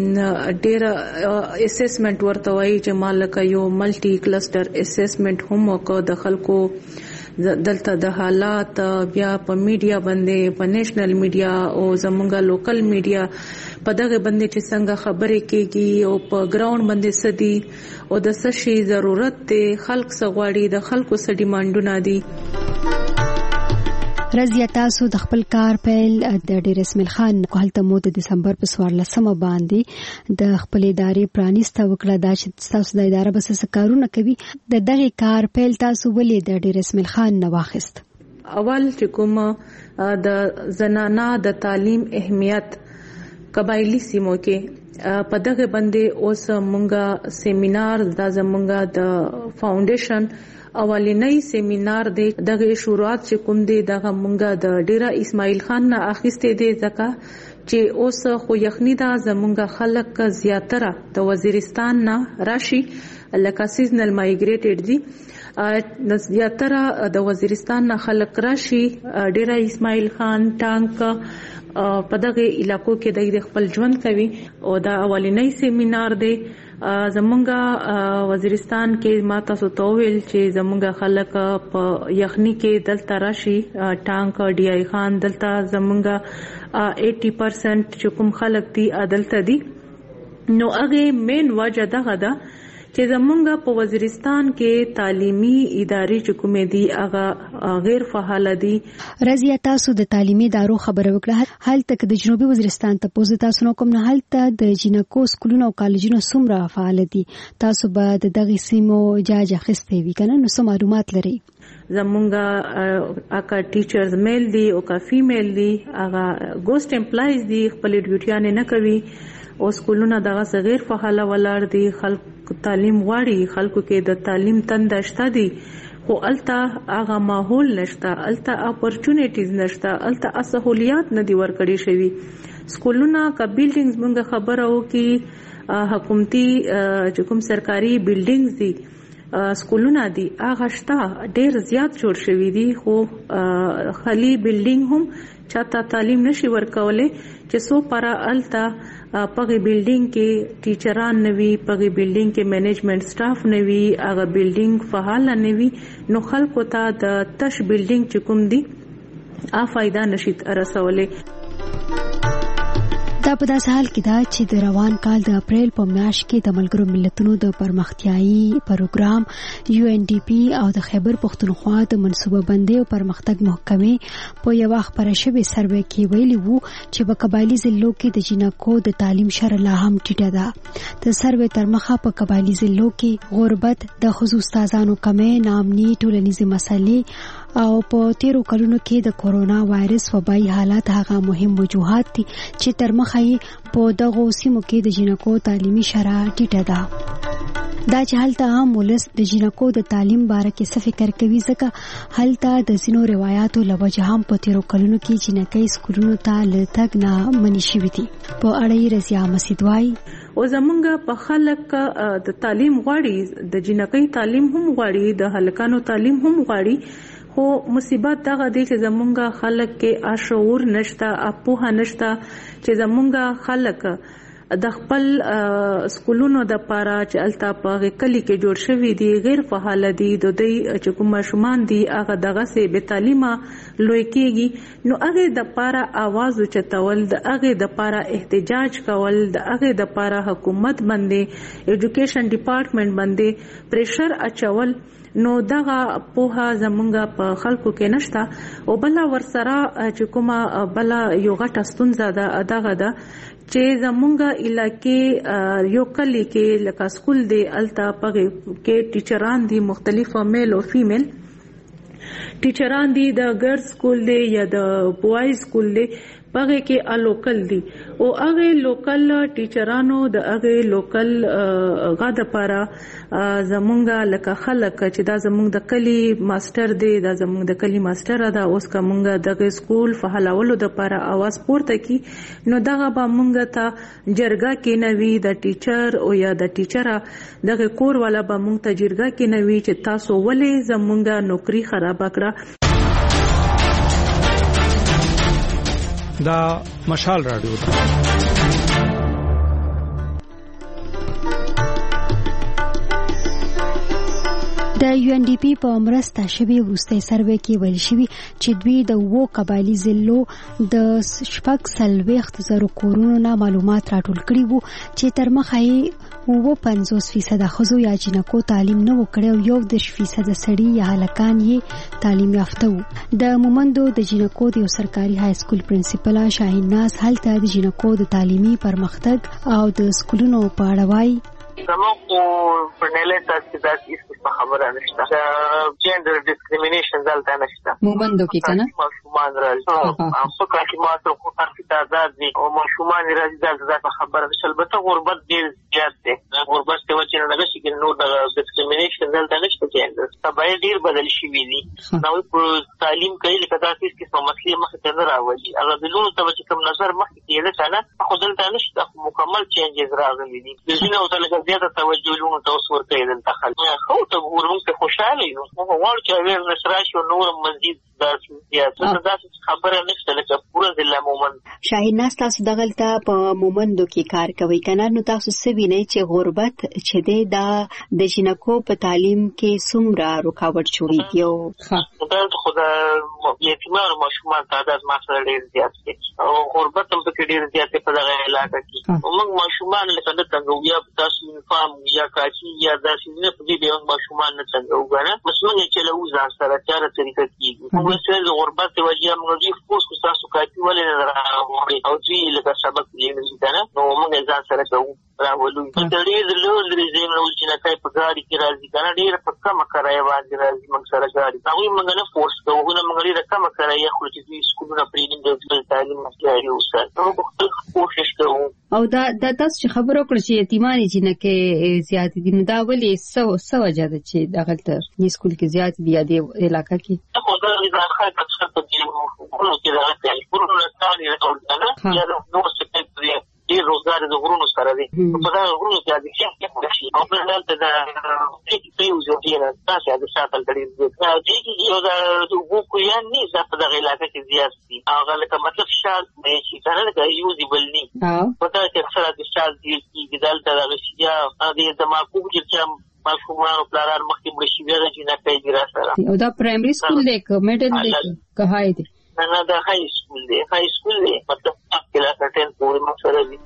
ډېر اسسمنت ورته وایي چې ما لکه یو ملټي کلسټر اسسمنت هم وکړ د خلکو دلته د حالات بیا په میډیا باندې په نېشنل میډیا او زمونږ لوکل میډیا په دغه باندې چې څنګه خبرې کېږي او په ګراوند باندې سدي او د څه شي ضرورت دی خلک څه غواړي د خلکو څه ډیمانډونه دي. رضیه تاسو د خپل کار پیل د ډیر اسماعیل خان هلته مو د دسمبر په څوارلسمه باندې د خپل ادارې پرانیسته وکړه. دا چې تاسو د اداره بس څه کارونه کوي د دغه کار پیل تاسو ولې د ډیر اسماعیل خان نه واخیست؟ اول چې کوم د زنانه د تعلیم اهمیت قبایلی سیمو کې په دغه باندې اوس مونږه سیمینار د زمونږه د فاونډیشن اولینی سیمینار دی دغه شروعات چې کوم دی دغه مونږه د ډیره اسماعیل خان نه اخیسته دی ځکه چې اوس خو یخنی دا زمونږه خلک زیاتره د وزیرستان نه راشي لکه سیزنل مایګریټډ دي زیاتره د وزیرستان نه خلک راشي ډیره اسماعیل خان ټانک په دغه علاقو کې د خپل ژوند کوي او دا اولنی سیمینار دی زمونږه وزیرستان کې ما تاسو ته ویل چې زمونږه خلک په یخني کې دلته راشي ټانک ډی آی خان دلته زمونږه اسی پرسنٹ چې کوم خلک دي دلته دي نو هغه مین وجه دغه ده چې زمونږه په وزیرستان کې تعلیمي ادارې چې کومې دي هغه غیر فعال دي. رضیا تاسو د تعلیمي ادارو خبره وکړه هلته د جنوبي وزیرستان ته پوز تاسو نو کوم نه هلته د جنکو سکولونو او کالجونو څومره فعال دي تاسو به د دغه سیمو جاج اخیستې وي کنه نو څه معلومات لري؟ زمونږه اکا ټیچرز میل دي او کا فیمیل دي هغه ګوست امپلایز دي خپل ډیوټیانه نه کوي او سکولونه دغه غیر فعال ولر دي خلک تعلیم غواړي خلکو کې د تعلیم تند شته دي خو الته هغه ماحول نشته الته اپورچونټیز نشته الته سہولیات نه دي ورکړي شوی سکولونه کا بیلډینګز موږ خبره وو کې حکومتي چې کوم سرکاري بیلډینګز دي سکولونه دي هغه شته ډیر زیات جوړ شوی دي خو خالی بیلډینګ هم چاته تعلیم نشي ورکولې چې سو پر التا پغه بیلډینګ کې ټیچران نوي پغه بیلډینګ کې مینجمنت سټاف نوي هغه بیلډینګ فعال نوي نو خلکو ته د تش بیلډینګ چې کوم دي ا فائدہ نشي رسولې. دا په داسې حال کې دا چې د روان کال د اپریل په میاشت کې د ملګرو ملتونو د پرمختیايي پروګرام یو ان ډي پی او د خیبر پښتونخوا د منصوبه بندي او پرمختګ محکمې په یو خبره شوی سروې کې ویلي وو چې په قبایلی ضلعو کې د جنکو د تعلیم شرح لا هم ټیټه ده. د سروې تر مخه په قبایلی ضلعو کې غربت د خصوصي استادانو کمې نامني ټولنیزې مسلې او په تیرو کلونو کې د کورونا وایرس وبایي حالات هغه مهم وجوهات دي چې تر مخه په دغه سیمو کې د جنکو تعلیمي شرح ټیټه ده. دا چې هلته عام ولس د جنکو د تعلیم باره کې څه فکر کوي ځکه هلته د ځینو روایتو له وجې هم په تیرو کلونو کې جنکۍ سکولونو ته له تګ نه منع شوي دي. په اړه یې رضیا مسید وایي او زمونږ په خلک د تعلیم غواړي د جنکۍ تعلیم هم غواړي د هلکانو تعلیم هم غواړي خو مصیبت دغه دی چې زمونږ خلک کې اشعور نشته اپوها نشته چې زمونږ خلک د خپل سکولونو د پاره چې التا په کلی کې جوړ شوی دي غیر فعال دي د دوی چې کوم شومان دي هغه دغه سه به تعلیمه لوي کېږي نو هغه د پاره आवाज چتول د هغه د پاره احتجاج کول د هغه د پاره حکومت باندې ایجوکیشن ډپارټمنټ باندې پریشر اچول نو دغه په زمونږه په خلکو کې نشته او بل ورسره چې کومه بل یو غټه ستونزه ده دغه ده چې زمونږه علاقې یو کلی کې لکه سکول دی التا پغه کې ټیچران دي مختلف میل او فیمیل ټیچران دي د ګرلز سکول دی یا د بوای سکول دی پغه کې ا لوکل دي او هغه لوکل ټیچرانو د هغه لوکل غاده پاره زمونږه لکه خلک چې دا زمونږ د کلی ماستر دی دا زمونږ د کلی ماستر دا اوس کومه د سکول فعالولو د پاره आवाज پورته کی نو دغه به مونږ ته جرګه کې نوي د ټیچر او یا د ټیچره دغه کور والا به مونږ ته جرګه کې نوي چې تاسو ولې زمونږه نوکری خراب کړه. دا مشال رادیو ده. د یو ان ډي پی په مرسته شوی وروستي سروې کې ویل شوی چې دوی د وو قبایلی ضلعو د شپږ سلويخت زرو کورونو نه معلومات راټول کړي وو چې تر مخه یې وو پنځوس فیصد خزو یا جنکو تعلیم نه وکړي او یو دېرش فیصد سړي یا هلکان یې تعلیم یافته وو. د مومندو د جنکو د یو سرکاري های سکول پرنسپل شاهین ناز هلته د جنکو د تعلیمي پرمختګ او د سکولونو په اړه وایي زموږ خو په نړۍ تاسو داسې هیڅ خبره نشته جندر ډیسکریمینیشن دلته نشته مومندو کې کنه ماشومان راځي خو کله ما ته خو تاسو آزاد دي او ماشومان راځي دلته خبره نشته البته غربت ډیر زیات دی غربت ته چې نه نشي کې نو د ډیسکریمینیشن دلته نشته جندر تبعی ډیر بدل شي وی نو په تعلیم کې لکه تاسو کې څه مسلې مخ ته نه راوځي هغه د لونو ته چې کوم نظر مخ کې نه کنه خو دلته نشته مکمل چینجز راغلي دي ځینې او دلته زیاته توجه لونو ته اوس ورکوي دلته خلک خو ته ګورو موږ ته خوشحاله یو موږ غواړو چې اویرنس راشي او نور مزید داسې زیاته داسې خبره نشته لکه پوره ضلع مومند. شاهین ناس تاسو دغلته په مومندو کې کار کوي کنه نو تاسو څه وینئ چې غربت چې دی دا د جنکو په تعلیم کې څومره رکاوټ جوړېږي او دلته خو د یتیمانو ماشومان تعداد ما سره ډېر زیات دی او غربت هم پکې ډېر زیات دی په دغه علاقه کې. موږ ماشومان لکه نه تنګو یا تاسو یونیفارم یا کاچي یا داسې نه په دې ډول ماشومان نه تنګو کنه بس موږ یې چلو ځان سره چاره طریقه کېږي. موږ سره د غربت وجه موږ یې فوس کو تاسو کاچي ولې نه راوړي او چې لکه سبق یې کنه نو موږ ځان سره کوو راولو. د ډېر لوی لري زموږ چې نه کوي په ګاډي کې راځي کنه ډېر په کمه کرایه باندې راځي موږ سره ګاډي هغوی موږ نه فورس کوو نه موږ ډېره کمه کرایه خو چې دوی سکولونه پرېږدي د تعلیم مسایل وساتو موږ خپل کوشش کوو. او دا د تاسو چې خبرو کړ چې یتیمانې جنکې زیات دي نو دا ولې څه څه وجه ده چې دغلته د سکول کې زیات دي یا د علاقه کې خو دا د ځای په څیر په دې ورونو کې راځي ورونو ستاري راځي یا نو څه کوي ډېر روزګار د غرونو سره دی په دا غرونو کې د شي په شي او په دلته د چې په یو ځای نه تاسو د ساتل کړي دي چې یو دا د وګو یا نه ځکه په دغه علاقه کې زیات دي هغه لکه مطلب شال چې څنګه د یوزیبل نه په دا کې اکثره د شال دي چې دلته د شیا د دماغو چې ماشومان او پلاران مخکې مړ شي بیا چې نه کوي را سره او دا پرایمري سکول دی که میډل دی که های دی نه دا های سکول دی های سکول دی مطلب کلاس ټین پورې مسره دی.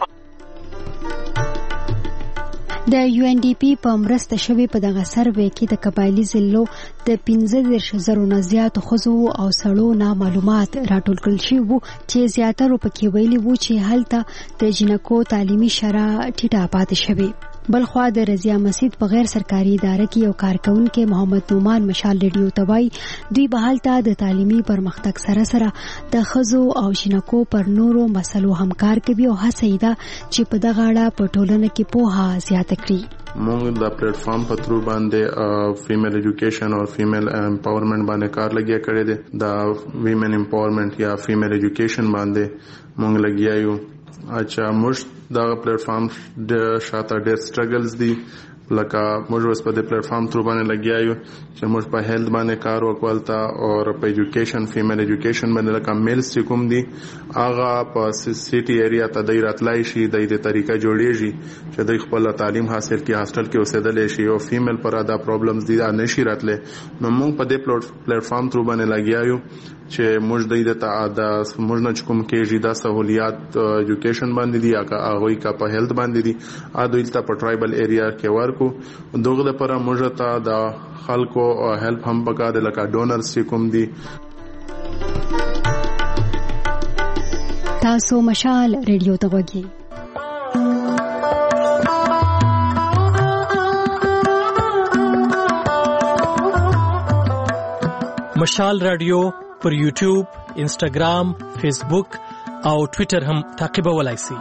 د یو ان ډي پی په مرسته شوی په دغه سروې کې د قبایلي ضلعو د پنځه دېرش زرو نه زیاتو ښځو او سړو نه معلومات راټول کړل شوي وو چې زیاترو پکې ویلي وو چې هلته د جنکو تعلیمي شرح ټیټه پاتې شوې. بلخوا د رضیا مسجد په غیر سرکاري اداره کې یو کارکونکي محمد نومان مشال ریډیو ته وایي دوی به هلته د تعلیمي پرمختګ سره سره د ښځو او جنکو پر نورو مسلو هم کار کوي او هڅه یې ده چې په دغه اړه په ټولنه کې پوهه زیاته کړي. مونږ د پلیټ فارم په تھرو باندې فیمیل ایجوکیشن او فیمیل امپاورمنٹ باندې کار لګیا کړی دی. د ویمن امپاورمنٹ یا فیمیل ایجوکیشن باندې مونږ لګیا یو. اچھا موږ دا پلیټ فارم د شاته ډېر سټرګلز دي لکه موږ اوس په دې پلیټ فارم تھرو باندې لګیا یو چې موږ په هیلث باندې کار وکول تا او په ایجوکیشن فیمیل ایجوکیشن باندې لکه میلز چې کوم دي هغه په سیټي ایریا ته د راتلای شي د دې طریقه جوړیږي چې د خپل تعلیم حاصل کړي هاسټل کې اوسېدل شي او فیمیل پر دا پرابلمز دي نه شي راتله. نو موږ په دې پلیټ فارم تھرو باندې لګیا یو چې موږ د دې ته موږ نه کوم کېږي دا سہولیات ایجوکیشن باندې دي یا هغه کا په هیلث باندې دي ا دوی ته په ټرایبل ایریا کې ورکو دغه لپاره موږ ته د خلکو هیلپ هم پکاره لکه ډونرز چې کوم دي. تاسو مشال ریډیو ته وګورئ. مشال رادیو پر یوټیوب، انسټاګرام، فیسبوک او ټوئیټر هم تعقیبولای شئ.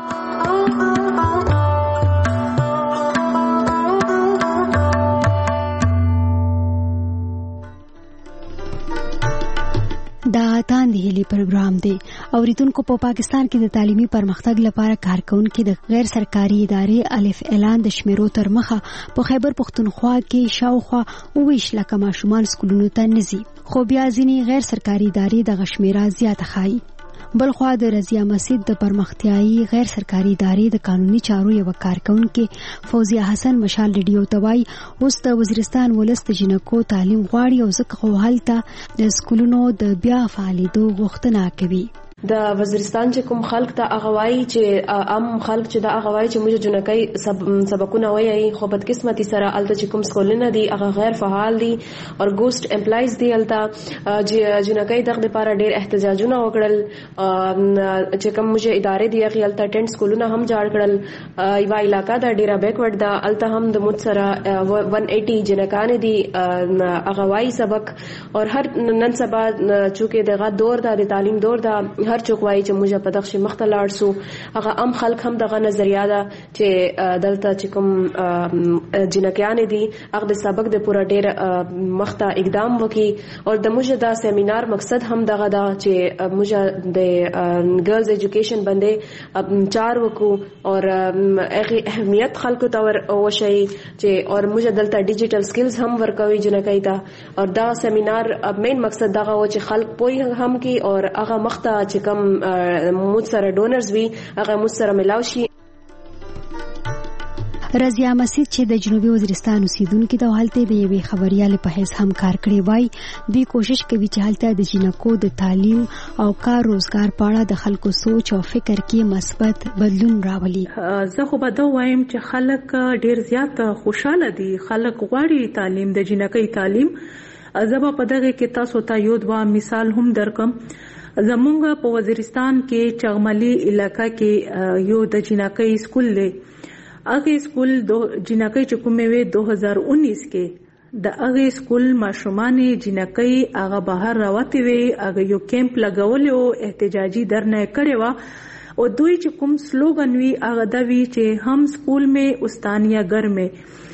دا تاندې هلي پروګرام دی او ریتونکو په پاکستان کې د تعلیمي پرمختګ لپاره کارکونکي د غیر سرکاري ادارې الف اعلان د شمیرو تر مخه په خیبر پختونخوا کې شاوخوا اوویش لکه ماشومان سکولونو ته نزي خو بیا ځینې غیر سرکاري ادارې د غشمیره زیاته ښایي. بلخوا د رضیا مسجد د پرمختیایي غیر سرکاري ادارې د قانوني چارو یو کارکونکي فوزیه حسن مشال ریډیو ته وایي اوس د وزیرستان ولس د جنکو تعلیم غواړي او ځکه خو هلته د سکولونو د بیا فعالیدو غوښتنه کوي. د وزیرستان چې کوم خلک ته اغوای چې عام خلک چې د اغوای چې موږ جنکای سب سبقونه وایي خو بد قسمتي سره الته چې کوم سکولونه دي هغه غیر فعال دي او ګوست امپلایز دي الته چې جنکای دغه لپاره ډېر احتجاجونه وکړل چې کوم موږ ادارې دي هغه الته ټینټ سکولونه هم جوړ کړل. یو علاقہ دا ډیره بیکورډ دا الته هم د مت سره ایک سو اسی جنکان دي اغوای سبق او هر نن سبا چې دغه دور دا د تعلیم دور دا هر څوک وایي چې موږ په دغه مخته لاړ سو هغه عام خلک هم دغه نظریه ده چې دلته چې کوم جنکیان دي هغه د سبق د پورا ډیر مخته اقدام وکي او د موږ دا سیمینار مقصد هم دغه دا چې موږ د ګرلز ایجوکیشن باندې چار وکړو او هغه اهمیت خلکو ته وشي چې او موږ دلته ډیجیټل سکلز هم ورکوي جنکای ته او دا سیمینار مین مقصد دغه و چې خلک پوي هم کی او هغه مخته چې کوم موږ سره ډونرز وي هغه موږ سره ملاو شي. رضیا مسید چې د جنوبي وزیرستان اوسیدونکو د حالت د یوې خبريال په حیث هم کار کړی وای دوی کوشش کوي چې حالت د جنکو د تعلیم او کار روزګار په اړه د خلکو سوچ او فکر کې مثبت بدلون راولي. زه خو به دا وایم چې خلک ډیر زیات خوشاله دي خلک غواړي تعلیم د جنکۍ تعلیم. زه په دغه کې تاسو ته یو دوا مثال هم درکم. زمونږ په وزیرستان کې چغملي علاقہ کې یو د جنکۍ سکول دی. هغه سکول دو جنکۍ چې کومې وې دو هزار انیس کې د هغه سکول ماشومان جنکۍ هغه بهر راوتی وي هغه یو کیمپ لګول او احتجاجي درنه کړي وا او دوی چې کوم سلوګن وی هغه دا وی چې هم سکول میں استانیا گھر میں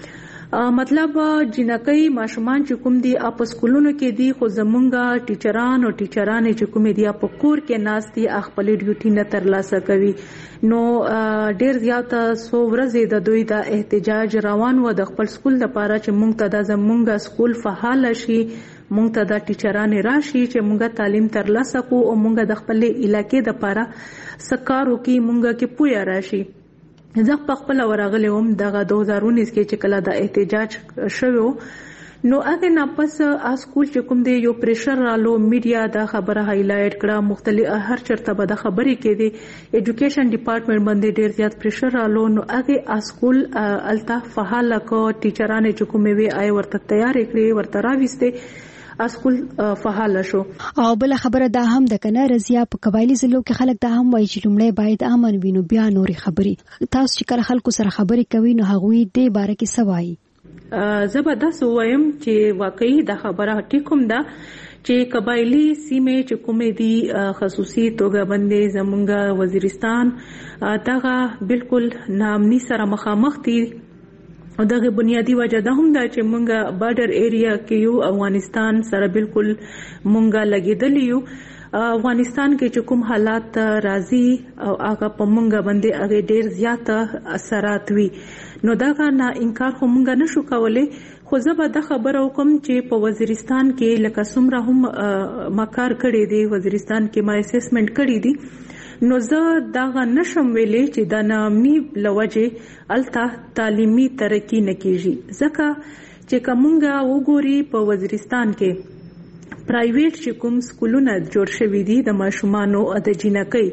مطلب جنکۍ ماشومان چې کوم دي اپ سکولونو کې دي خو زمونږه ټیچران او ټیچرانې چې کوم دي اپ کور کې ناس دي خپل ډیوټي نه ترلاسه کوي نو ډیر زیات سو ورځې د دوی د احتجاج روان و د خپل سکول لپاره چې مونږ ته د زمونږه سکول فعال شي مونږ ته د ټیچرانې راشي چې مونږه تعلیم ترلاسه کو او مونږه د خپل علاقې لپاره سکارو کې مونږه کې پویا راشي. زه په خپل ورغلی وم دغه دو هزار انیس کې چې کله د احتجاج شوو نو هغه نه پس اسکول چې کوم دی یو پریشر رالو میډیا دا خبره هایلایټ کړه مختلف هر چرته به د خبرې کې دی ایجوکیشن ډپارټمنټ باندې ډیر زیات پریشر رالو نو هغه اسکول الته فعال کو ټیچرانه چې کوم وی آی ورته تیار کړی ورته راويسته اسکول فعال شو. او بل خبره دا هم د کنه رضیا په قبایلی ضلعو کې خلک دا هم وایي چې لومړی باید امن وینو بیا نوري خبري تاسو چې کله خلکو سره خبري کوي نو هغوی دې باره کې سوایي. زبردست وایم چې واقعي دا خبره ټیکوم ده چې قبایلی سیمه چې کومې دي خصوصي توګه باندې زمونږ وزیرستان دغه بالکل نامني سره مخامخ دي او دغه بنیادی وجه ده هم دا چې مونږه بارډر ایریا کې یو افغانستان سره بالکل مونږه لګیدلی یو افغانستان کې چې کوم حالات راځي او هغه په مونږه باندې هغه ډیر زیات اثرات وي نو دا نه انکار خو مونږه نشو کولای خو زه به دا خبره وکم چې په وزیرستان کې لکه څومره هم مکار کړي دي وزیرستان کې ما اسسمنت کړي دي نو زه دا نشم ویلې چې د نامني لوجه الته تعلیمي ترقی نکېږي ځکه چې کومګه وګوري په وزیرستان کې پرایویټ چې کوم سکولونه جوړ شوي دي د ماشومانو او د جنکۍ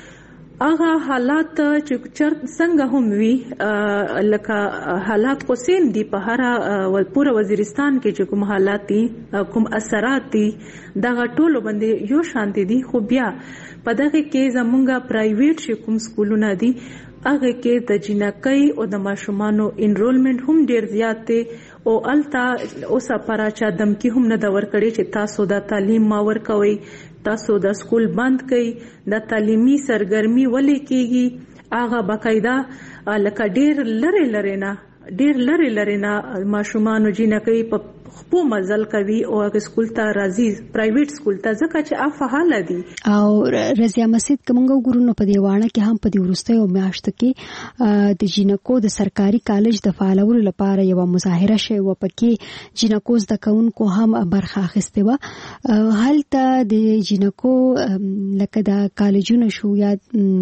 هغه حالات چې چر څنګه هم وی لکه حالات کوسین دي په هر پوره وزیرستان کې چې کوم حالات دي کوم اثرات دي دا ټولو باندې یو شان دي خو بیا په دغه کې زمونږه پرایویټ چې کوم سکولونه دي هغه کې د جنکۍ او د ماشومانو انرولمنت هم ډیر زیات دی او التا اوسه پراچا دمکی هم نه د ورکړي چې تاسو د تعلیم ما ورکوي تاسو د سکول بند کړئ د تعلیمي سرګرمي ولې کیږي هغه باقاعده لکه ډیر لری لری نه ډیر لری لری نه ماشومان جنکۍ په خپل مزل کوي او هغه سکول ته راځي پرایویټ سکول ته ځکه چې افعال دي. او رضیا مسید کومګو ګورونو په دیوانه کې هم په دې ورسته او میاشت کې د جنکو د سرکاري کالج د فعالولو لپاره یو مظاهره شوه او پکې جنکو د کونکو هم برخه اخیسته و هلته د جنکو لکه د کالجونو شو یا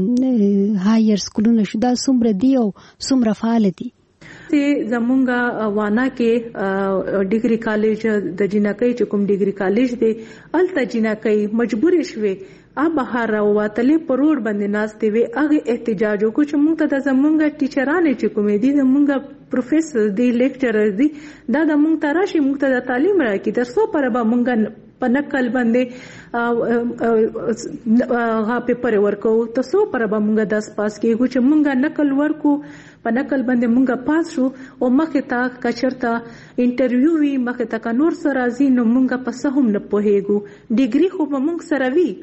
هایر سکولونو شو دا څومره دی او څومره فعال دي. زمونږه وانا کې ډیګري کالج د جنکۍ چې کوم ډیګري کالج دی الته جنکۍ مجبور شوه ا بهر راوتلې په روډ باندې ناشته وي هغه احتجاج وکړو چې موږ ته د زمونږه ټیچرانې چې کوم دي زمونږه پروفیسور دی لیکچرر دی دا د موږ ته راشي موږ ته د تعلیم راکې ترڅو پر به موږ په نقل باندې غا پیپر ورکو تاسو پر به موږ د پاس کېږو چې موږ نقل ورکو په نقل باندې موږ پاس شو او مخه تا کچرتا انټرویو وی مخه تا نور سره راځي نو موږ په سهم نه پوهېږو ډیګري خو به موږ سره وی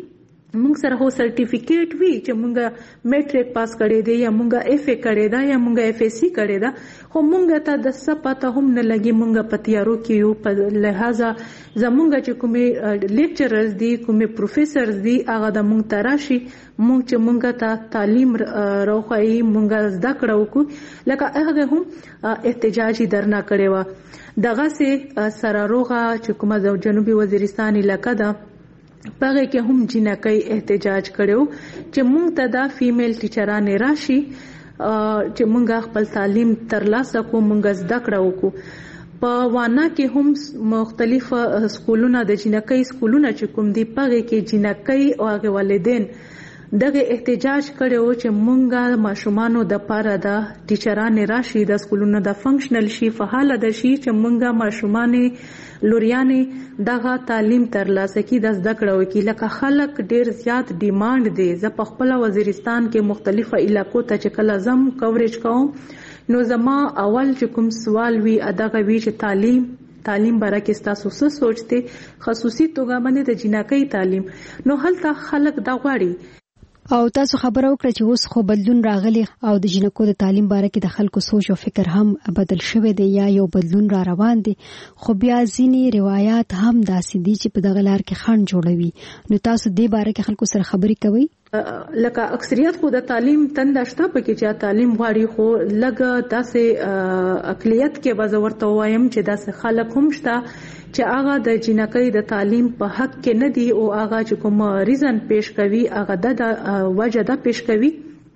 موږ سره هو سرټیفیکیټ وی چې موږ میټریک پاس کړی دی یا موږ اف ای کړی دا یا موږ اف ای سی کړی دا خو موږ ته د څه پته هم نه لګي موږ په تیارو کې یو په لحاظه زموږ چې کومې لیکچررز دي کومې پروفیسرز دي هغه د موږ تراشي موږ چې موږ ته تعلیم راوخایي موږ زده کړو وکړو لکه هغه هم احتجاجي درنا کړی و دغه سه سره روغه چې کومه جنوبي وزیرستان علاقہ ده پغه کې هم جنکۍ احتجاج کړو چې موږ ته دا فیمیل ټیچرانه راشي چې موږ خپل تعلیم ترلاسه کوو موږ زده کړو وکړو په وانا کې هم مختلف سکولونه د جنکۍ سکولونه چې کوم دي پغه کې جنکۍ او هغه والدین دغه احتجاج کړو چې مونږه ماشومانو د پاره د ټیچرانه راشي د سکولونو د فنکشنل شي فعال د شي چې مونږه ماشومانه لوریانه دغه تعلیم ترلاسه کی د زده کړو کې لکه خلک ډیر زیات ډیماند دي ز په خپل وزیرستان کې مختلفه علاقو ته چې کله زم کوریج کوم نو زما اول چې کوم سوال وی اداغه وی چې تعلیم تعلیم باره کې تاسو څه سوچته خصوصي توګه باندې د جنکۍ تعلیم نو هلته خلک دا غواړي او تاسو خبرو کړ چې اوس خو بدلون راغلی او د جنکو د تعلیم باره کې د خلکو سوچ او فکر هم بدل شوی دی یا یو بدلون را روان دی خو بیا ځینې روایت هم داسې دي چې په دغه لار کې خنډ جوړوي نو تاسو دې باره کې خلکو سره خبرې کوئ لکه اکثریت خو د تعلیم تنده شته پکې چې تعلیم غواړي خو لږ داسې اقلیت کې به ورته وایم چې داسې خلک هم شته چې هغه د جنکۍ د تعلیم په حق کې نه دي او هغه چې کوم ریزن پیش کوي هغه د وجه دا پیش کوي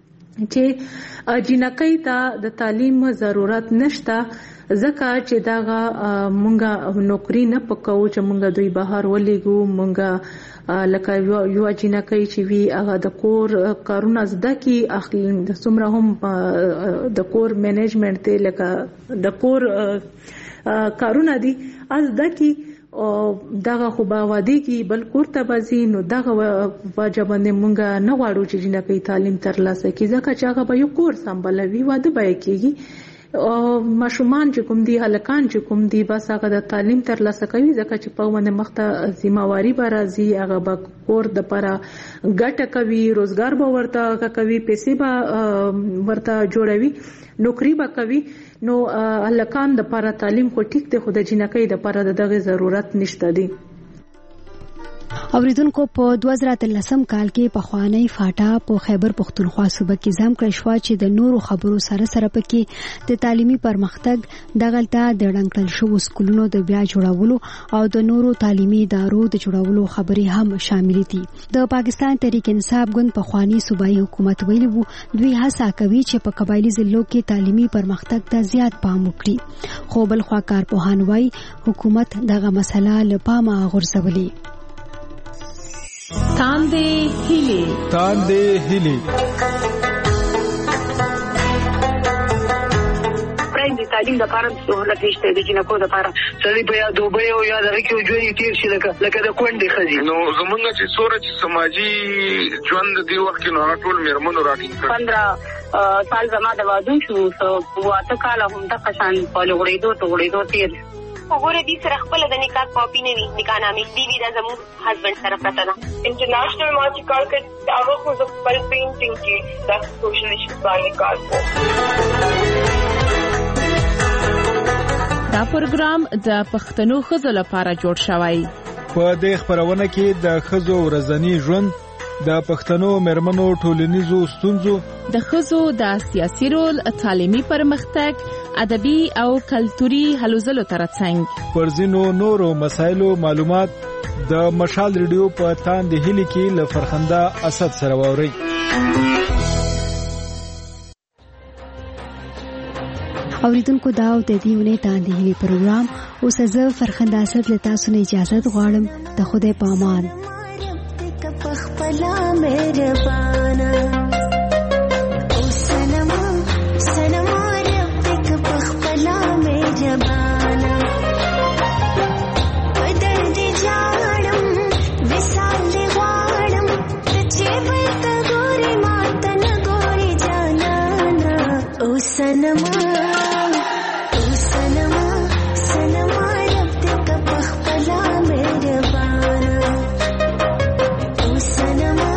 چې جنکۍ ته د تعلیم ضرورت نشته ځکه چې داغه مونږه نوکری نه پکاو چې مونږ دوی بهر ولېګو مونږه لکه یو جنکۍ چې وی هغه د کور کارونه زده کی اخلي د څومره هم د کور مینجمنت ته لکه د کور کارونه دي از دکی او دغه خو باودی کی بل کور ته بزی نو دغه واجب نه مونږه نه واړو چې جنکۍ تعلیم ترلاسه کی ځکه چې هغه به یو کور سمبلوي واده به کیږي او ماشومان چې کوم دي هلکان چې کوم دي بس هغه د تعلیم ترلاسه کوي ځکه چې په ونه مخته ذمہواری به راځي هغه به کور د پاره ګټه کوي روزګار به ورته کوي پیسې به ورته جوړوي نوکری به کوي نو هلکان د پاره تعلیم خو ټیک دی خو د جنکۍ د پاره دغه ضرورت نشته دی اوریدونکو په دوه زره اتلسم کال کې په خوانی فاټا په خیبر پختونخوا صوبه کې ځم کړی شو چې د نورو خبرو سره سره پکې د تعلیمي پرمختګ دغلطه د ډنګل شو سکولونو د بیا جوړولو او د نورو تعلیمي ادارو د جوړولو خبرې هم شامل دي د پاکستان تحریک انصاف ګوند په خوانی صوبایي حکومت ویلي وو دوی هڅه کوي چې په قبایلی ضلعو کې تعلیمي پرمختګ ته زیات پام وکړي خو بل خوا کارپوهان وايي حکومت دغه مسله له پامه غورځولي تاندې هیلې تاندې هیلې د تعلیم لپاره سہولت نشته د جنکو لپاره سړي په یا دوبه او یا دغه کې ژوند تیر شي لکه لکه د کونډې خزي نو زمونږ چې سوره چې سماجی ژوند دی وخت نو ټول میرمنو راټینګ کړ پندرہ سال زما د وادو شو سو واته کال هم د قشان په لغړېدو ته غړېدو تیر وګوره دې سره خپل د نکاح کاپی نه وي نکاح نامې دی وی دا زموږ هسبند سره پراته ده انټرنیشنل ما چې کار کوي هغه خو د خپل پینټینګ کې د سوشل ایشوز باندې کار کوي دا پروګرام د پښتنو ښځو لپاره جوړ شوی په دې خبرونه کې د ښځو ورځنی ژوند د پښتنو مرمنو ټولنیزو ستونزو د ښځو د سیاسي رول تعلیمي پرمختګ ادبي او کلتوري هلو ځلو ترڅنګ پر ځینو نورو مسایلو معلومات د مشال ریډیو په تاندې هیلې کې له فرخنده اسد سره ووري اوریدونکو دا او د دې ونې تاندې هیلې پروګرام اوس زه فرخنده اسد له تاسو نه اجازه غواړم د خدای په امان پخپلا مهربانا او سلام سلام رب تک پخپلا مهربانا بدل دی جانم وسال دی غوانم تچے بلت گوری ماتن گوری جانانا او سلام او سلام سلام رب تک پخپلا مهربانا Sanama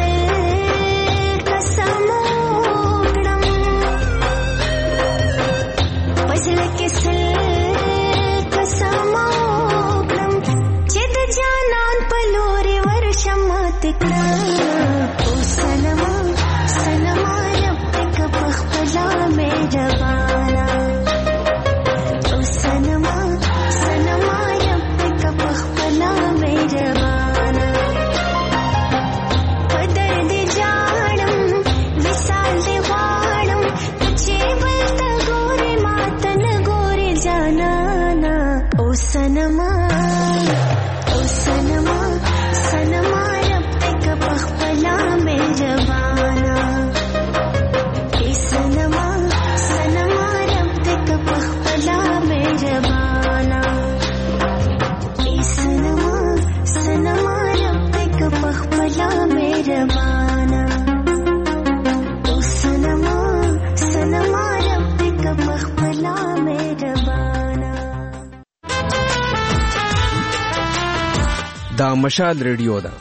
دا مشال ریډیو ده.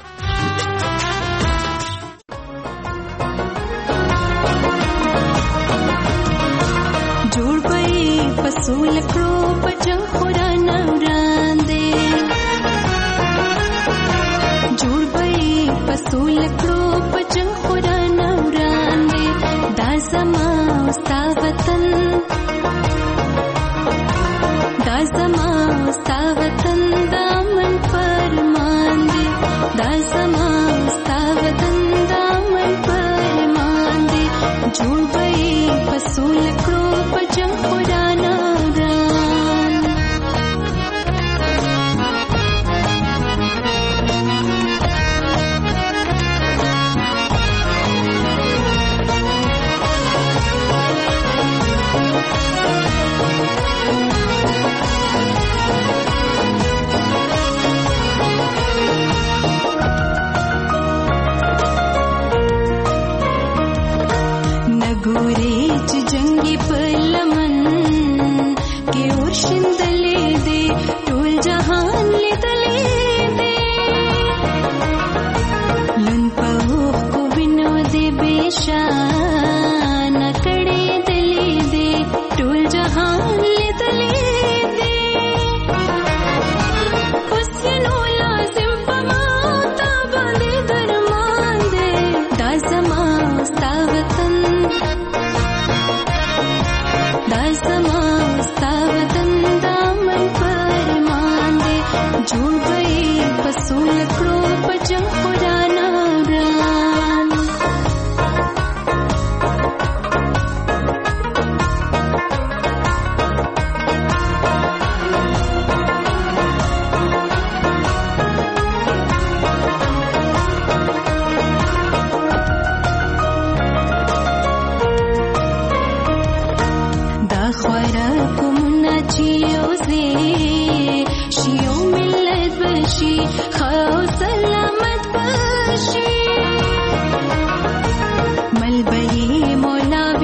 جوړ به فصول کړو پچن قران وړاندې جوړ به فصول کړو پچن قران وړاندې دا زما ستا وطن دا زما ستا وطن دا من فرمان دی دا زما ستا وطن دا من فرمان دی جوړ به فصول کړو پچن قران وړاندې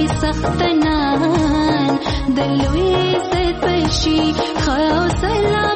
سختنان دلوي ست بشي خاص